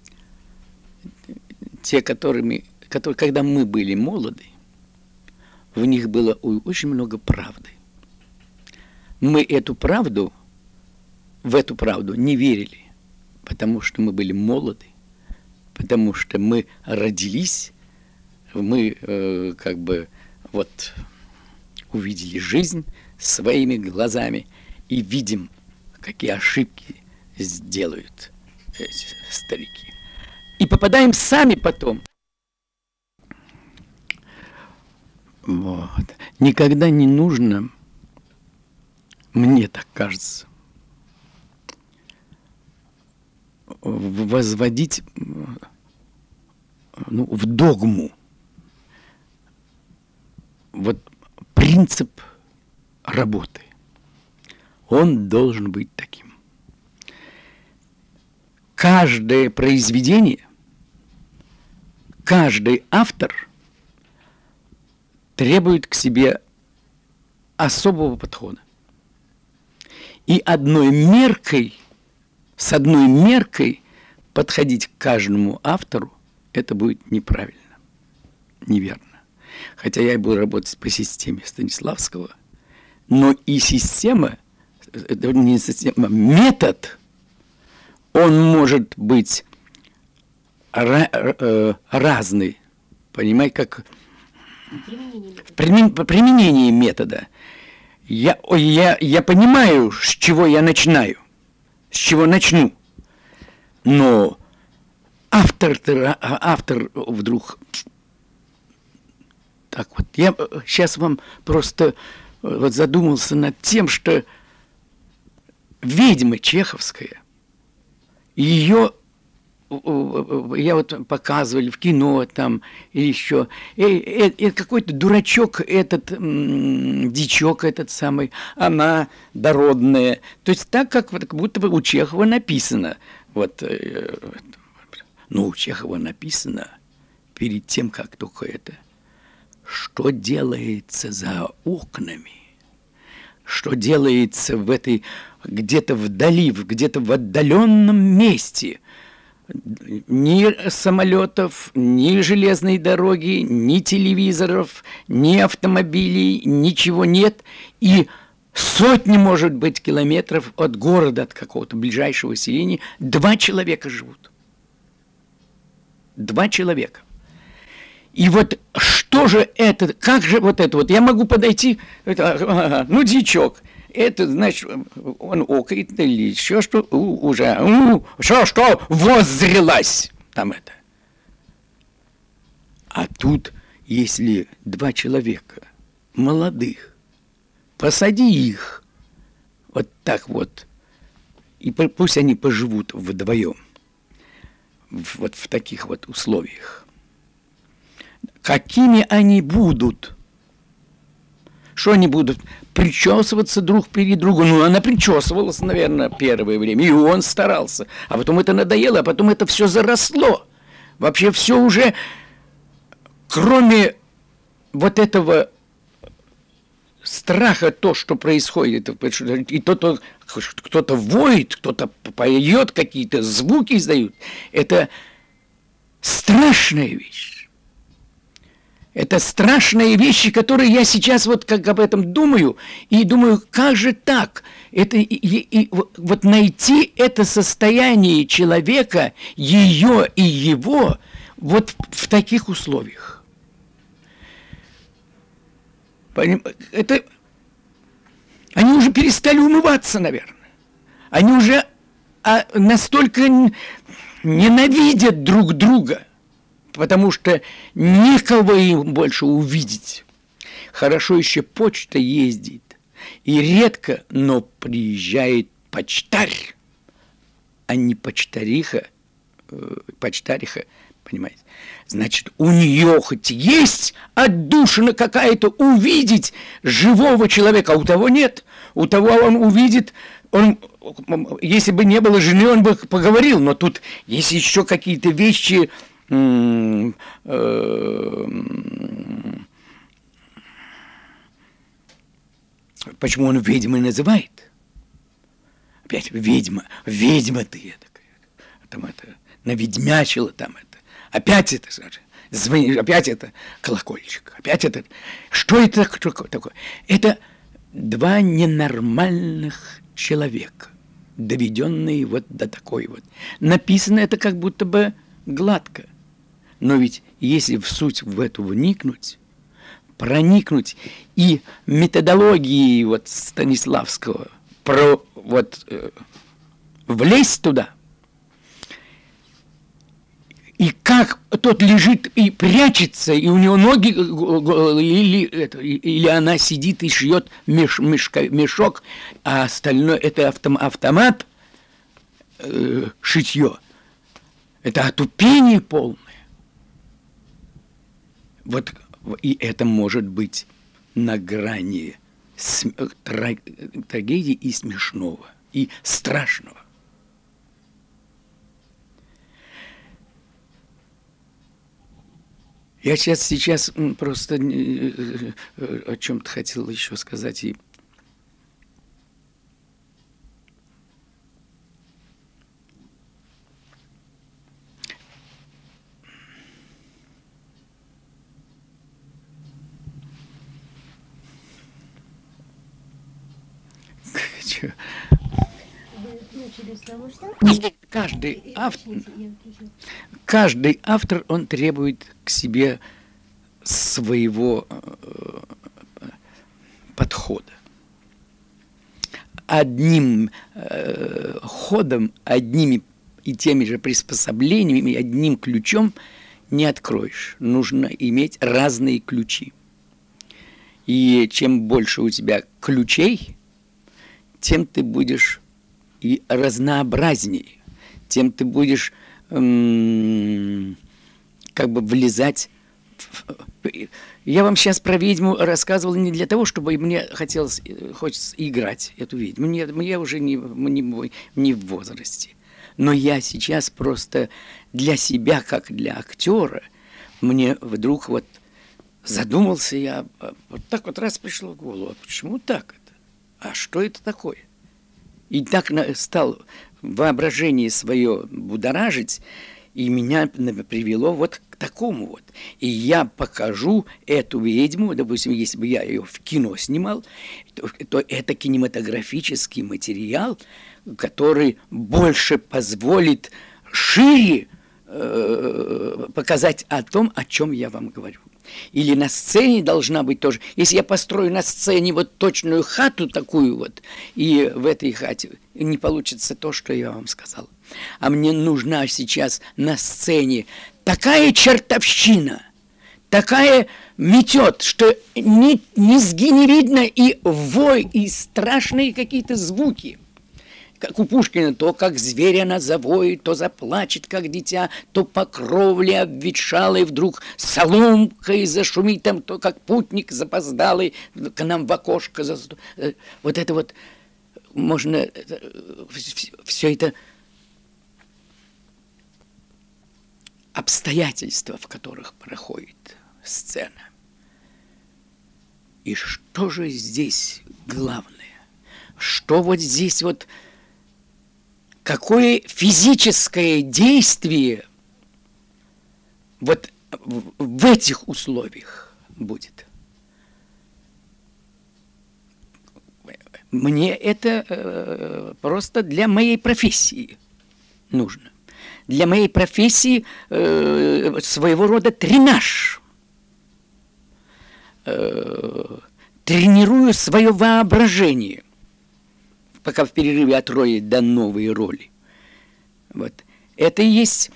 те, когда мы были молоды, в них было очень много правды. Мы в эту правду не верили, потому что мы были молоды, потому что мы родились, мы увидели жизнь своими глазами и видим, какие ошибки сделают эти старики. И попадаем сами потом. Вот. Никогда не нужно, мне так кажется, возводить в догму вот принцип работы. Он должен быть таким. Каждое произведение, каждый автор требует к себе особого подхода. И с одной меркой подходить к каждому автору, это будет неправильно, неверно. Хотя я буду работать по системе Станиславского, но и система, это не система, метод, он может быть разный, понимаете, как применение метода. Я понимаю, с чего я начинаю, с чего начну, но автор вдруг так вот. Я сейчас вам просто задумался над тем, что ведьма чеховская, ее показывали в кино там или еще. Какой-то дурачок этот, дичок этот самый, она дородная. То есть так, как будто бы у Чехова написано. У Чехова написано перед тем, как только это, что делается за окнами, что делается в этой, где-то вдали, где-то в отдаленном месте. Ни самолетов, ни железной дороги, ни телевизоров, ни автомобилей, ничего нет. И сотни, может быть, километров от города, от какого-то ближайшего селения, 2 человека живут. 2 человека. И вот что же это, как же вот это вот? Я могу подойти, дичок. Это, значит, он окает или еще что, что воззрелась там это. А тут, если 2 человека молодых, посади их вот так вот, и пусть они поживут вдвоем, вот в таких вот условиях. Какими они будут? Что они будут? Причесываться друг перед другом. Она причесывалась, наверное, первое время. И он старался. А потом это надоело, а потом это все заросло. Вообще все уже, кроме вот этого страха, то, что происходит, и кто-то воет, кто-то поет, какие-то звуки издают. Это страшная вещь. Это страшные вещи, которые я сейчас вот как об этом думаю, и думаю, как же так? Это, вот найти это состояние человека, ее и его, вот в таких условиях. Это, они уже перестали умываться, наверное. Они уже настолько ненавидят друг друга, потому что никого им больше увидеть. Хорошо еще почта ездит, и редко, но приезжает почтарь, а не почтариха, понимаете. Значит, у нее хоть есть отдушина какая-то увидеть живого человека, а у того нет. У того он увидит, если бы не было жены, он бы поговорил, но тут есть еще какие-то вещи. Почему он ведьмой называет? Опять ведьма ты такая, там это наведьмячила там это. Опять это, Звонит, опять это колокольчик, опять это. Что это такое? Это два ненормальных человека, доведенные вот до такой вот. Написано это как будто бы гладко. Но ведь если в суть в эту вникнуть, проникнуть и методологии вот Станиславского влезть туда, и как тот лежит и прячется, и у него ноги, или она сидит и шьет мешок, а остальное это автомат шитье. Это отупение полное. Вот и это может быть на грани трагедии и смешного, и страшного. Я сейчас просто о чем-то хотел еще сказать. Каждый автор, он требует к себе своего подхода. Одним ходом, одними и теми же приспособлениями, одним ключом не откроешь. Нужно иметь разные ключи. И чем больше у тебя ключей, тем ты будешь и разнообразнее, тем ты будешь как бы влезать. Я вам сейчас про ведьму рассказывал не для того, чтобы мне хочется играть эту ведьму. Я уже не в возрасте. Но я сейчас просто для себя, как для актера, мне вдруг вот задумался я, вот так вот раз пришло в голову, а почему так это? А что это такое? И так стал воображение свое будоражить, и меня привело вот к такому вот. И я покажу эту ведьму, допустим, если бы я ее в кино снимал, то это кинематографический материал, который больше позволит шире показать о том, о чем я вам говорю. Или на сцене должна быть тоже. Если я построю на сцене вот точную хату такую вот, и в этой хате не получится то, что я вам сказал. А мне нужна сейчас на сцене такая чертовщина, такая метет, что ни низги не видно, и вой, и страшные какие-то звуки. Как у Пушкина, то как зверь она завоет, то заплачет, как дитя, то по кровле обветшалой вдруг соломкой зашумит там, то как путник запоздалый к нам в окошко. Вот это вот можно, все это обстоятельства, в которых проходит сцена. И что же здесь главное? Что вот здесь вот какое физическое действие вот в этих условиях будет? Мне это просто для моей профессии нужно. Для моей профессии своего рода тренаж. Тренирую свое воображение, пока в перерыве от роли до новой роли. Вот. Это и есть...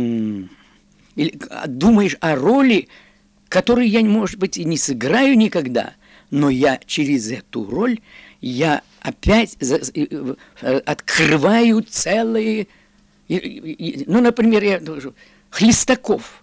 думаешь о роли, которую я, может быть, и не сыграю никогда, но я через эту роль, я опять открываю целые... Ну, например, Хлестаков.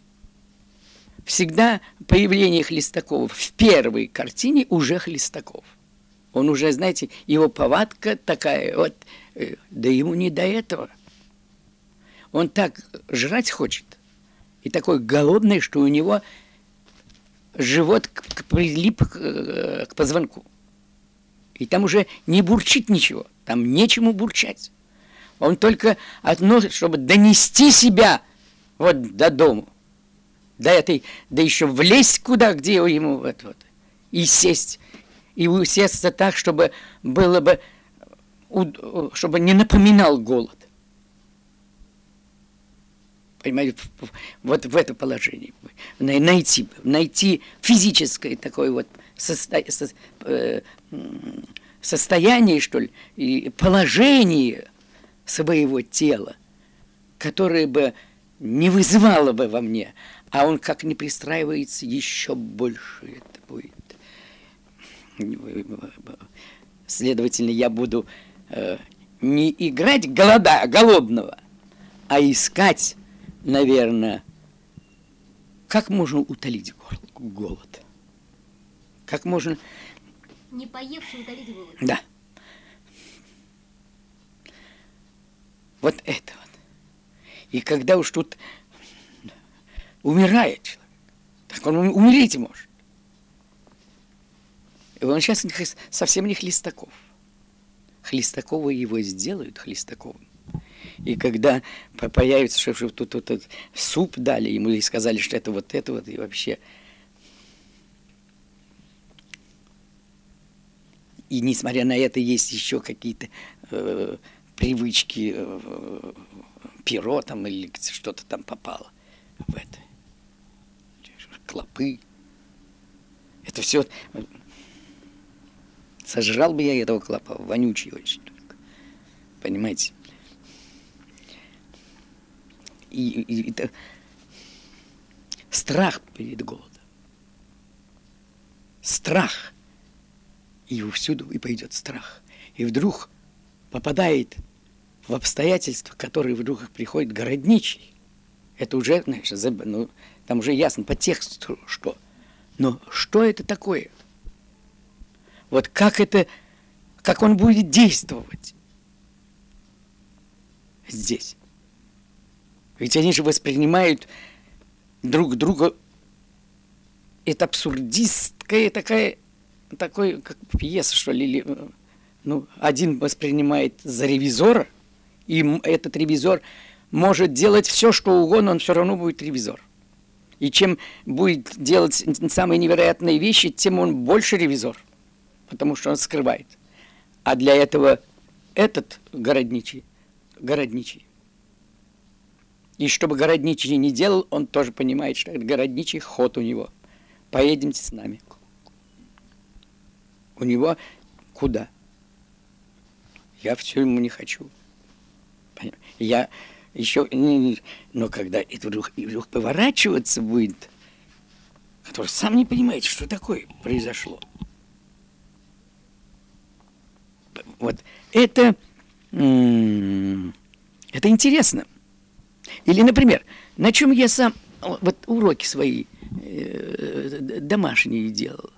Всегда появление Хлестакова в первой картине уже Хлестаков. Он уже, знаете, его повадка такая, вот, да ему не до этого. Он так жрать хочет, и такой голодный, что у него живот прилип к позвонку. И там уже не бурчит ничего, там нечему бурчать. Он только одно, чтобы донести себя вот до дому. да еще влезть куда, где ему вот, и сесть, и усесться так, чтобы было бы, чтобы не напоминал голод. Понимаете, вот в это положение. Найти физическое такое вот состояние, что ли, и положение своего тела, которое бы не вызывало бы во мне, а он как не пристраивается, еще больше это будет. Следовательно, я буду не играть голодного, а искать, наверное, как можно утолить голод. Как можно... Не поевший утолить голод. Да. Вот это вот. И когда уж тут умирает человек, так он умереть может. И он сейчас совсем не Хлестаков. Хлестакова его сделают Хлестаковым. И когда появится, что тут суп дали ему и сказали, что это вот, и вообще. И несмотря на это, есть еще какие-то привычки, перо там или что-то там попало в это. Клопы. Это все... Сожрал бы я этого клопа, вонючий очень. Понимаете? И это страх перед голодом. Страх. И всюду и пойдет страх. И вдруг попадает в обстоятельства, которые вдруг приходит городничий. Это уже, знаешь, там уже ясно по тексту, что. Но что это такое? Вот как он будет действовать здесь? Ведь они же воспринимают друг друга. Это абсурдистская такой, как пьеса, что ли. Один воспринимает за ревизора, и этот ревизор может делать все, что угодно, он все равно будет ревизор. И чем будет делать самые невероятные вещи, тем он больше ревизор, потому что он скрывает. А для этого этот городничий. И чтобы городничий не делал, он тоже понимает, что это городничий ход у него. Поедемте с нами. У него куда? Я в тюрьму не хочу. Я еще... Но когда это вдруг поворачиваться будет, который сам не понимает, что такое произошло. Вот это интересно. Или, например, на чем я сам вот уроки свои домашние делал.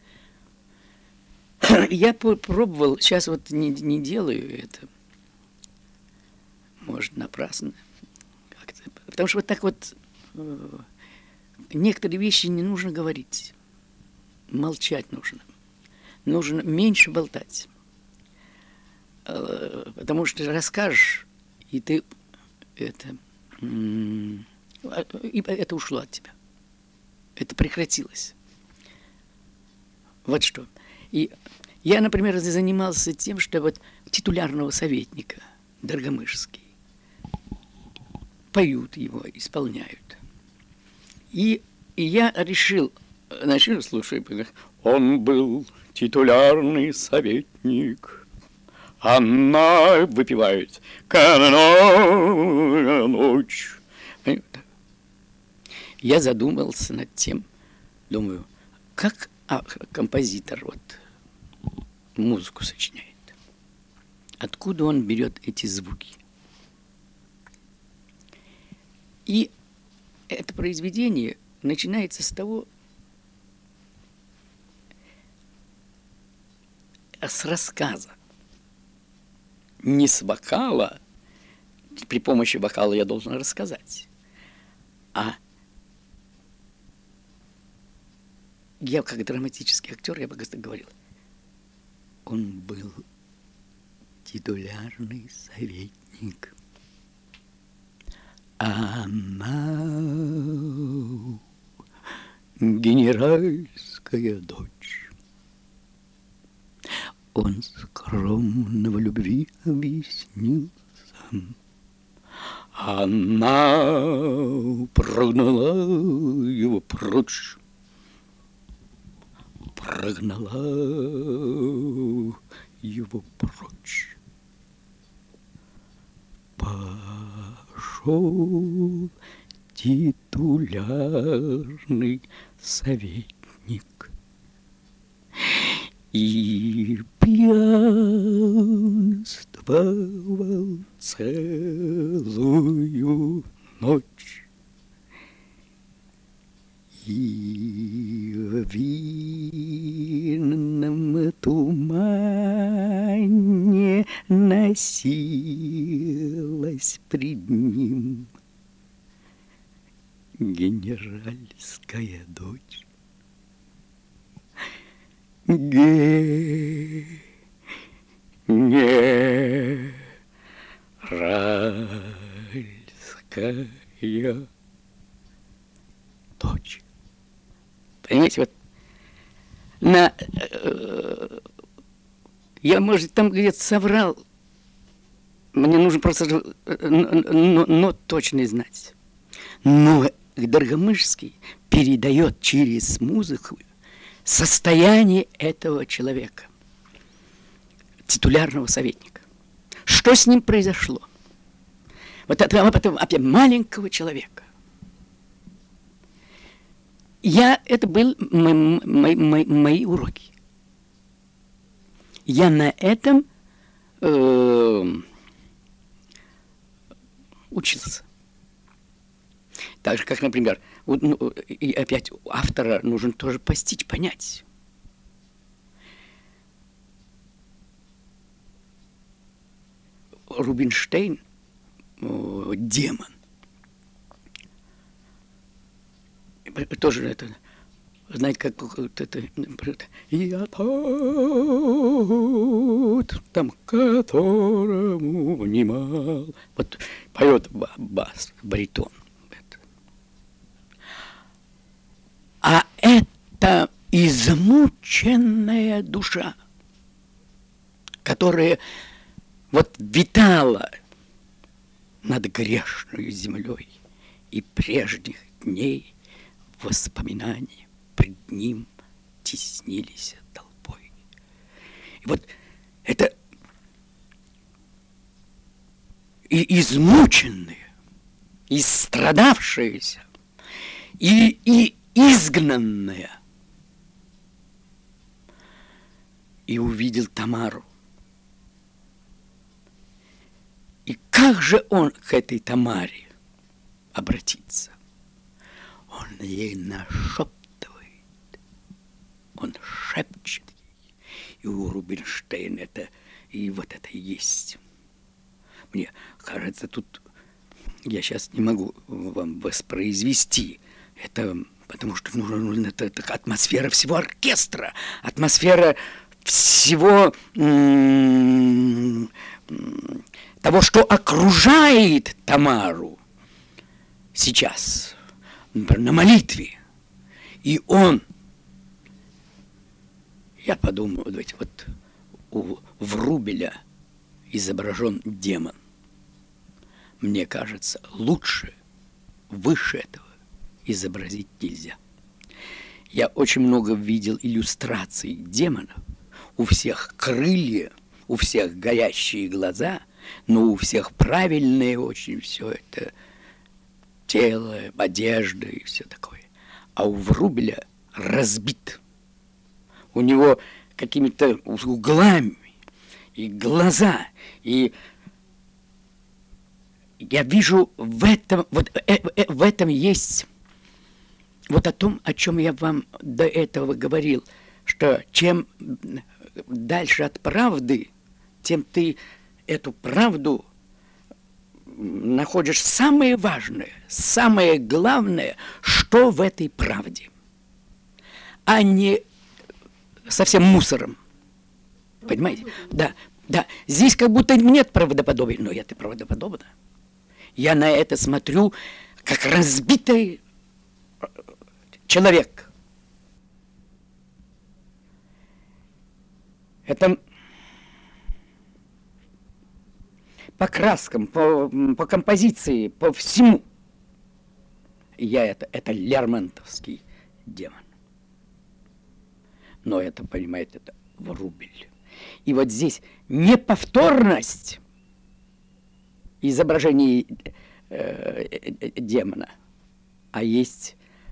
Я пробовал, сейчас вот не делаю это. Может, напрасно. Потому что вот так вот некоторые вещи не нужно говорить. Молчать нужно. Нужно меньше болтать. Потому что расскажешь, и ты это ушло от тебя. Это прекратилось. Вот что. И я, например, занимался тем, что вот титулярного советника Доргомышский поют его, исполняют. И я решил, слушай, он был титулярный советник, она выпивает канная ночь. Я задумался над тем, думаю, как композитор вот музыку сочиняет. Откуда он берет эти звуки? И это произведение начинается с того, с рассказа. Не с вокала, при помощи вокала я должен рассказать, а я как драматический актер, я бы говорил, он был титулярный советник. Она генеральская дочь. Он скромно в любви объяснился. Она прогнала его прочь. Прогнала его прочь. Пошел титулярный советник и пьянствовал целую ночь. И в винном тумане носилась пред ним генеральская дочь. Генеральская дочь. Понимаете, вот я, может, там где-то соврал. Мне нужно просто но точно знать. Но Доргомышский передает через музыку состояние этого человека, титулярного советника. Что с ним произошло? Вот этого опять маленького человека. Это были мои уроки. Я на этом учился. Так же, как, например, и опять автора нужно тоже постичь, понять. Рубинштейн, демон. Тоже это, знаете, как это, я тот, там, которому внимал. Вот поет бас, баритон. А это измученная душа, которая вот витала над грешной землей и прежних дней воспоминания пред ним теснились толпой. И вот это и измученные, и страдавшиеся, и изгнанная. И увидел Тамару. И как же он к этой Тамаре обратится? Он ей нашептывает, он шепчет ей. И у Рубинштейна это, и вот это есть. Мне кажется, тут я сейчас не могу вам воспроизвести это, потому что нужна атмосфера всего оркестра, атмосфера всего того, что окружает Тамару сейчас, например, на молитве. И он, я подумал, давайте, вот у Врубеля изображен демон. Мне кажется, лучше, выше этого изобразить нельзя. Я очень много видел иллюстраций демонов. У всех крылья, у всех горящие глаза, но у всех правильное очень все это тело, одежда и все такое. А у Врубеля разбит. У него какими-то углами и глаза, и я вижу в этом, в этом есть вот о том, о чем я вам до этого говорил, что чем дальше от правды, тем ты эту правду находишь самое важное, самое главное, что в этой правде, а не совсем мусором. Понимаете? Да, да. Здесь как будто нет правдоподобия, но это правдоподобно. Я на это смотрю, как разбитый человек, Это по краскам, по композиции, по всему. Это Лермонтовский демон. Но это, понимаете, это Врубель. И вот здесь неповторность изображений демона, а есть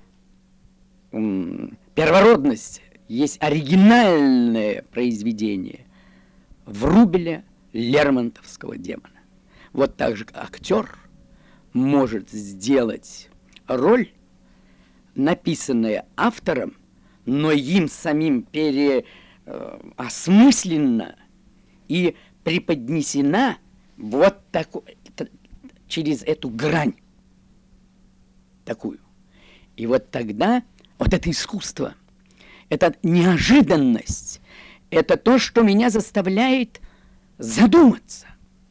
первородность, есть оригинальное произведение Врубеля Лермонтовского демона. Вот так же актер может сделать роль, написанная автором, но им самим переосмыслена и преподнесена вот такой, через эту грань такую. И вот тогда вот это искусство, это неожиданность, это то, что меня заставляет задуматься.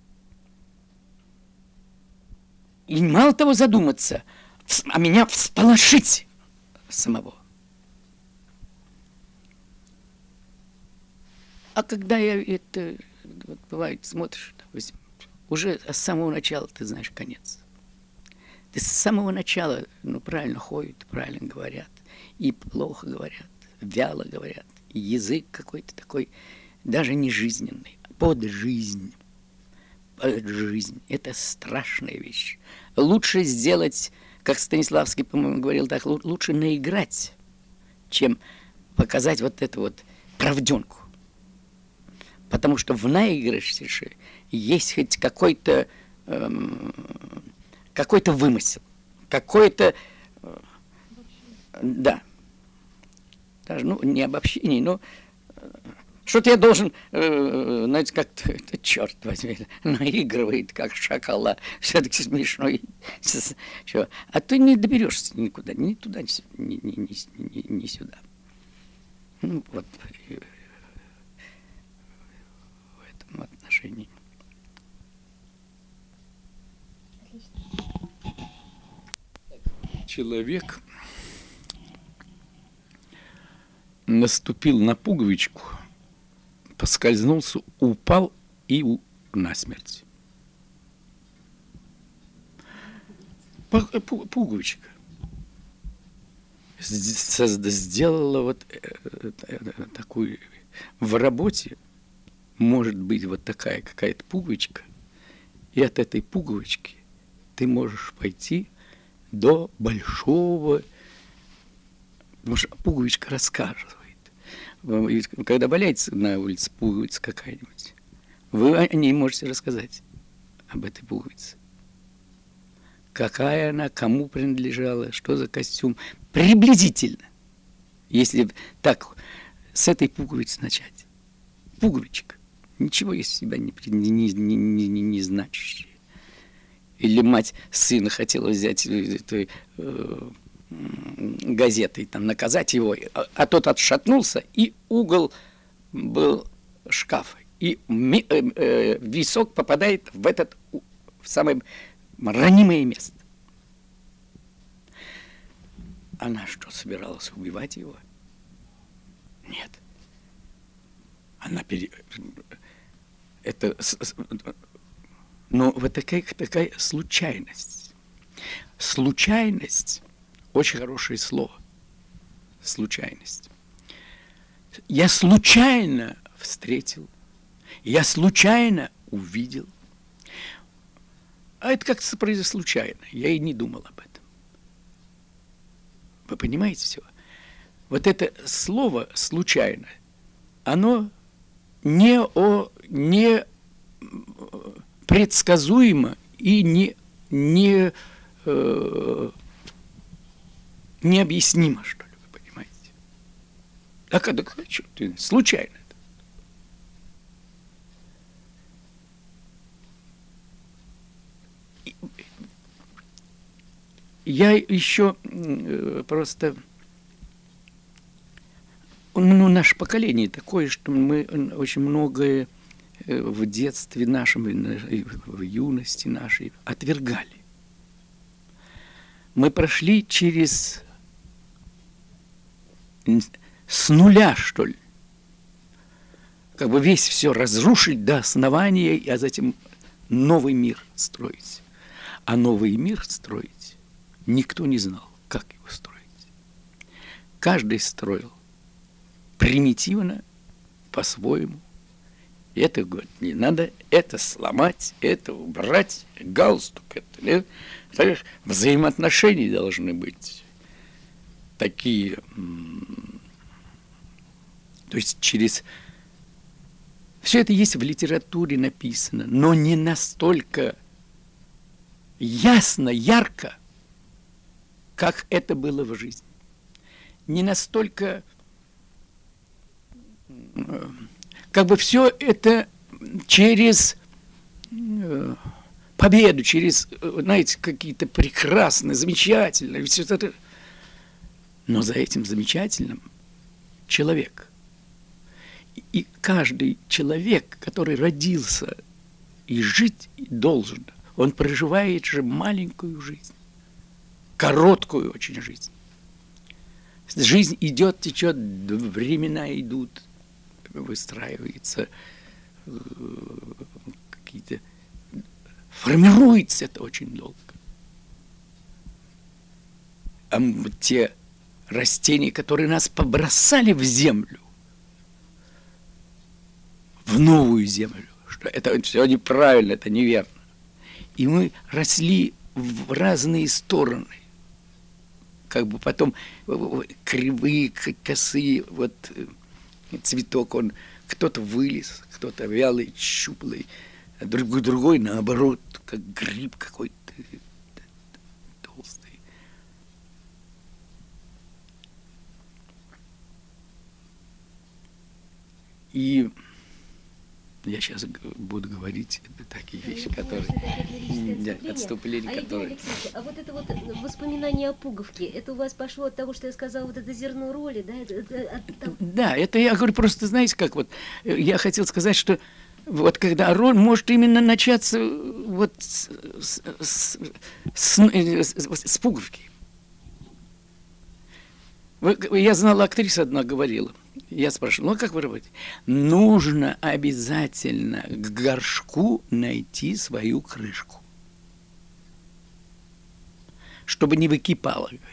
И мало того задуматься, а меня всполошить самого. А когда я это, вот бывает, смотришь, допустим, уже с самого начала ты знаешь конец. Ты с самого начала, правильно ходят, правильно говорят, и плохо говорят, вяло говорят, и язык какой-то такой, даже не жизненный, под жизнь. Под жизнь. Это страшная вещь. Лучше сделать, как Станиславский, по-моему, говорил так, лучше наиграть, чем показать вот эту вот правденку. Потому что в наигрыше есть хоть какой-то вымысел, какой-то, да, даже, не обобщение, но что-то я должен, знаете, как-то, черт возьми, наигрывает, как шакала, все-таки смешно. А ты не доберешься никуда, ни туда, ни сюда. Вот в этом отношении. Человек наступил на пуговичку, поскользнулся, упал и насмерть. Пуговичка сделала вот такую... В работе может быть вот такая какая-то пуговичка, и от этой пуговички ты можешь пойти до большого... Потому что пуговичка рассказывает. Когда валяется на улице пуговица какая-нибудь, вы о ней можете рассказать, об этой пуговице. Какая она, кому принадлежала, что за костюм. Приблизительно. Если так, с этой пуговицы начать. Пуговичка. Ничего из себя не значащее. Или мать сына хотела взять этой газетой, там, наказать его, а тот отшатнулся, и угол был шкаф. И висок попадает в в самое ранимое место. Она что, собиралась убивать его? Нет. Она Но вот такая случайность. Случайность – очень хорошее слово. Случайность. Я случайно встретил, я случайно увидел. А это как-то произошло случайно. Я и не думал об этом. Вы понимаете все? Вот это слово «случайно», оно не предсказуемо и необъяснимо, что ли, вы понимаете? А когда случайно это. Я еще просто... наше поколение такое, что мы очень многое в детстве нашем, в юности нашей отвергали. Мы прошли через... с нуля, что ли, как бы весь все разрушить до основания, а затем новый мир строить. А новый мир строить никто не знал, как его строить. Каждый строил примитивно, по-своему. Это, говорит, не надо, это сломать, это убрать, галстук, это взаимоотношения должны быть такие, то есть через... Все это есть в литературе написано, но не настолько ясно, ярко, как это было в жизни. Не настолько... Как бы все это через победу, через, знаете, какие-то прекрасные, замечательные, все это. Но за этим замечательным человек. И каждый человек, который родился и жить должен, он проживает же маленькую жизнь, короткую очень жизнь. Жизнь идет, течет, времена идут, выстраивается, какие-то... Формируется это очень долго. А те растения, которые нас побросали в землю, в новую землю, что это все неправильно, это неверно. И мы росли в разные стороны. Как бы потом кривые, косые, вот... Цветок, он кто-то вылез, кто-то вялый, щуплый, а другой наоборот, как гриб какой-то толстый. И я сейчас буду говорить такие вещи, которые... Отступления, которые... А вот это вот воспоминание о пуговке, это у вас пошло от того, что я сказала, вот это зерно роли, да? Да, это я говорю просто, знаете, как вот... Я хотел сказать, что вот когда роль может именно начаться вот с пуговки. Я знала, актриса одна говорила. Я спрашивал, ну как вы работаете? Нужно обязательно к горшку найти свою крышку, чтобы не выкипало, говорит.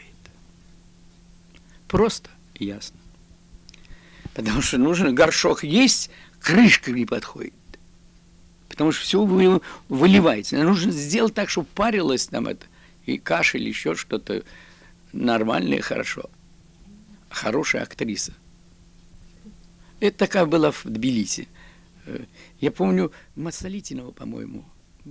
Просто ясно. Потому что нужно, горшок есть, крышка не подходит. Потому что все выливается. Нужно сделать так, чтобы парилось там это, и каша или еще что-то нормальное, хорошо. Хорошая актриса. Это такая была в Тбилиси. Я помню Масалитинова, по-моему,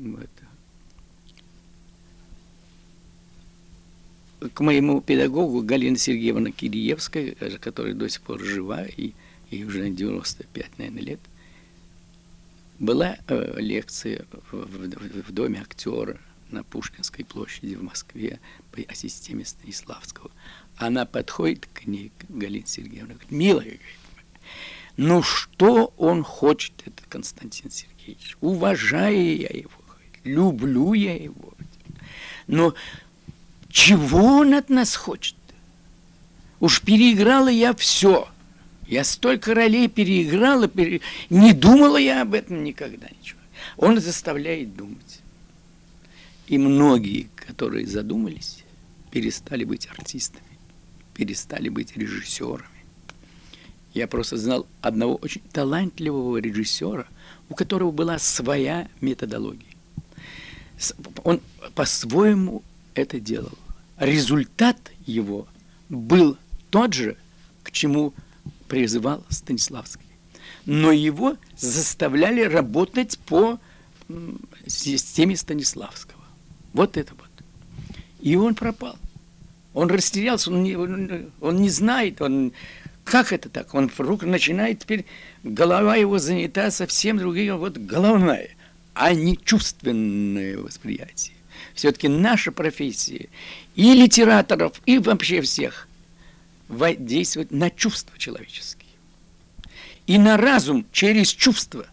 к моему педагогу Галина Сергеевна Кириевская, которая до сих пор жива, и ей уже 95, наверное, лет, была лекция в Доме актера на Пушкинской площади в Москве о системе Станиславского. Она подходит к ней, к Галине Сергеевне, говорит, милая, говорит, ну что он хочет, этот Константин Сергеевич? Уважаю я его, люблю я его. Но чего он от нас хочет? Уж переиграла я все. Я столько ролей переиграла, не думала я об этом никогда ничего. Он заставляет думать. И многие, которые задумались, перестали быть артистами, перестали быть режиссерами. Я просто знал одного очень талантливого режиссера, у которого была своя методология. Он по-своему это делал. Результат его был тот же, к чему призывал Станиславский. Но его заставляли работать по системе Станиславского. Вот это вот. И он пропал. Он растерялся, он не знает, как это так? Он вдруг начинает теперь, голова его занята совсем другим, вот головная, а не чувственное восприятие. Все-таки наша профессия и литераторов, и вообще всех действует на чувства человеческие. И на разум через чувства.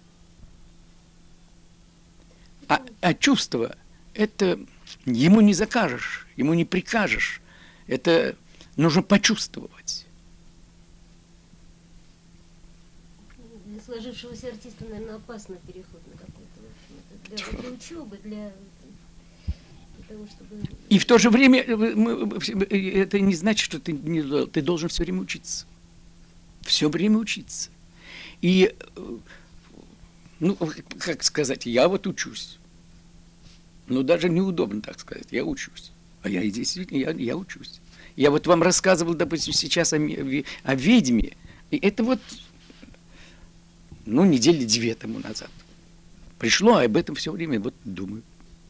А чувство это ему не закажешь, ему не прикажешь. Это нужно почувствовать. сложившегося артиста, наверное, опасно переход на какой-то, в общем, это для учебы, для того, чтобы... И в то же время это не значит, что ты должен все время учиться. Все время учиться. И, ну, как сказать, я вот учусь. Ну, даже неудобно так сказать, я учусь. А я действительно, я учусь. Я вот вам рассказывал, допустим, сейчас о ведьме. И это вот, ну, недели 2 тому назад. Пришло, а об этом все время вот думаю.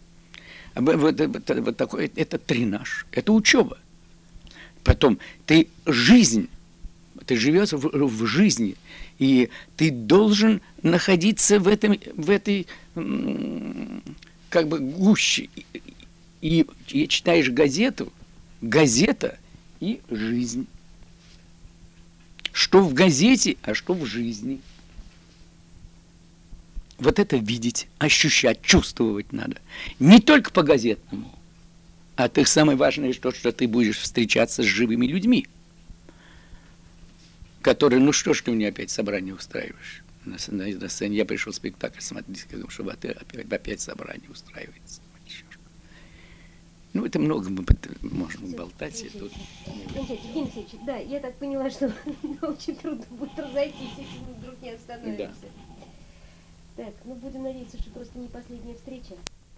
Вот такое, это тренаж, это учеба. Потом ты живешь в жизни, и ты должен находиться в этой как бы гуще. И читаешь газету, газета и жизнь. Что в газете, а что в жизни. Вот это видеть, ощущать, чувствовать надо. Не только по газетному, а ты самое важное, что ты будешь встречаться с живыми людьми, которые, ну что ж ты мне опять собрание устраиваешь? На сцене я пришел в спектакль смотреть, чтобы ты опять собрание устраивается. Ну, это много мы можем болтать. И тут... Евгений Алексеевич, да, я так поняла, что очень трудно будет разойтись, если мы вдруг не остановимся. Да. Так, ну будем надеяться, что просто не последняя встреча.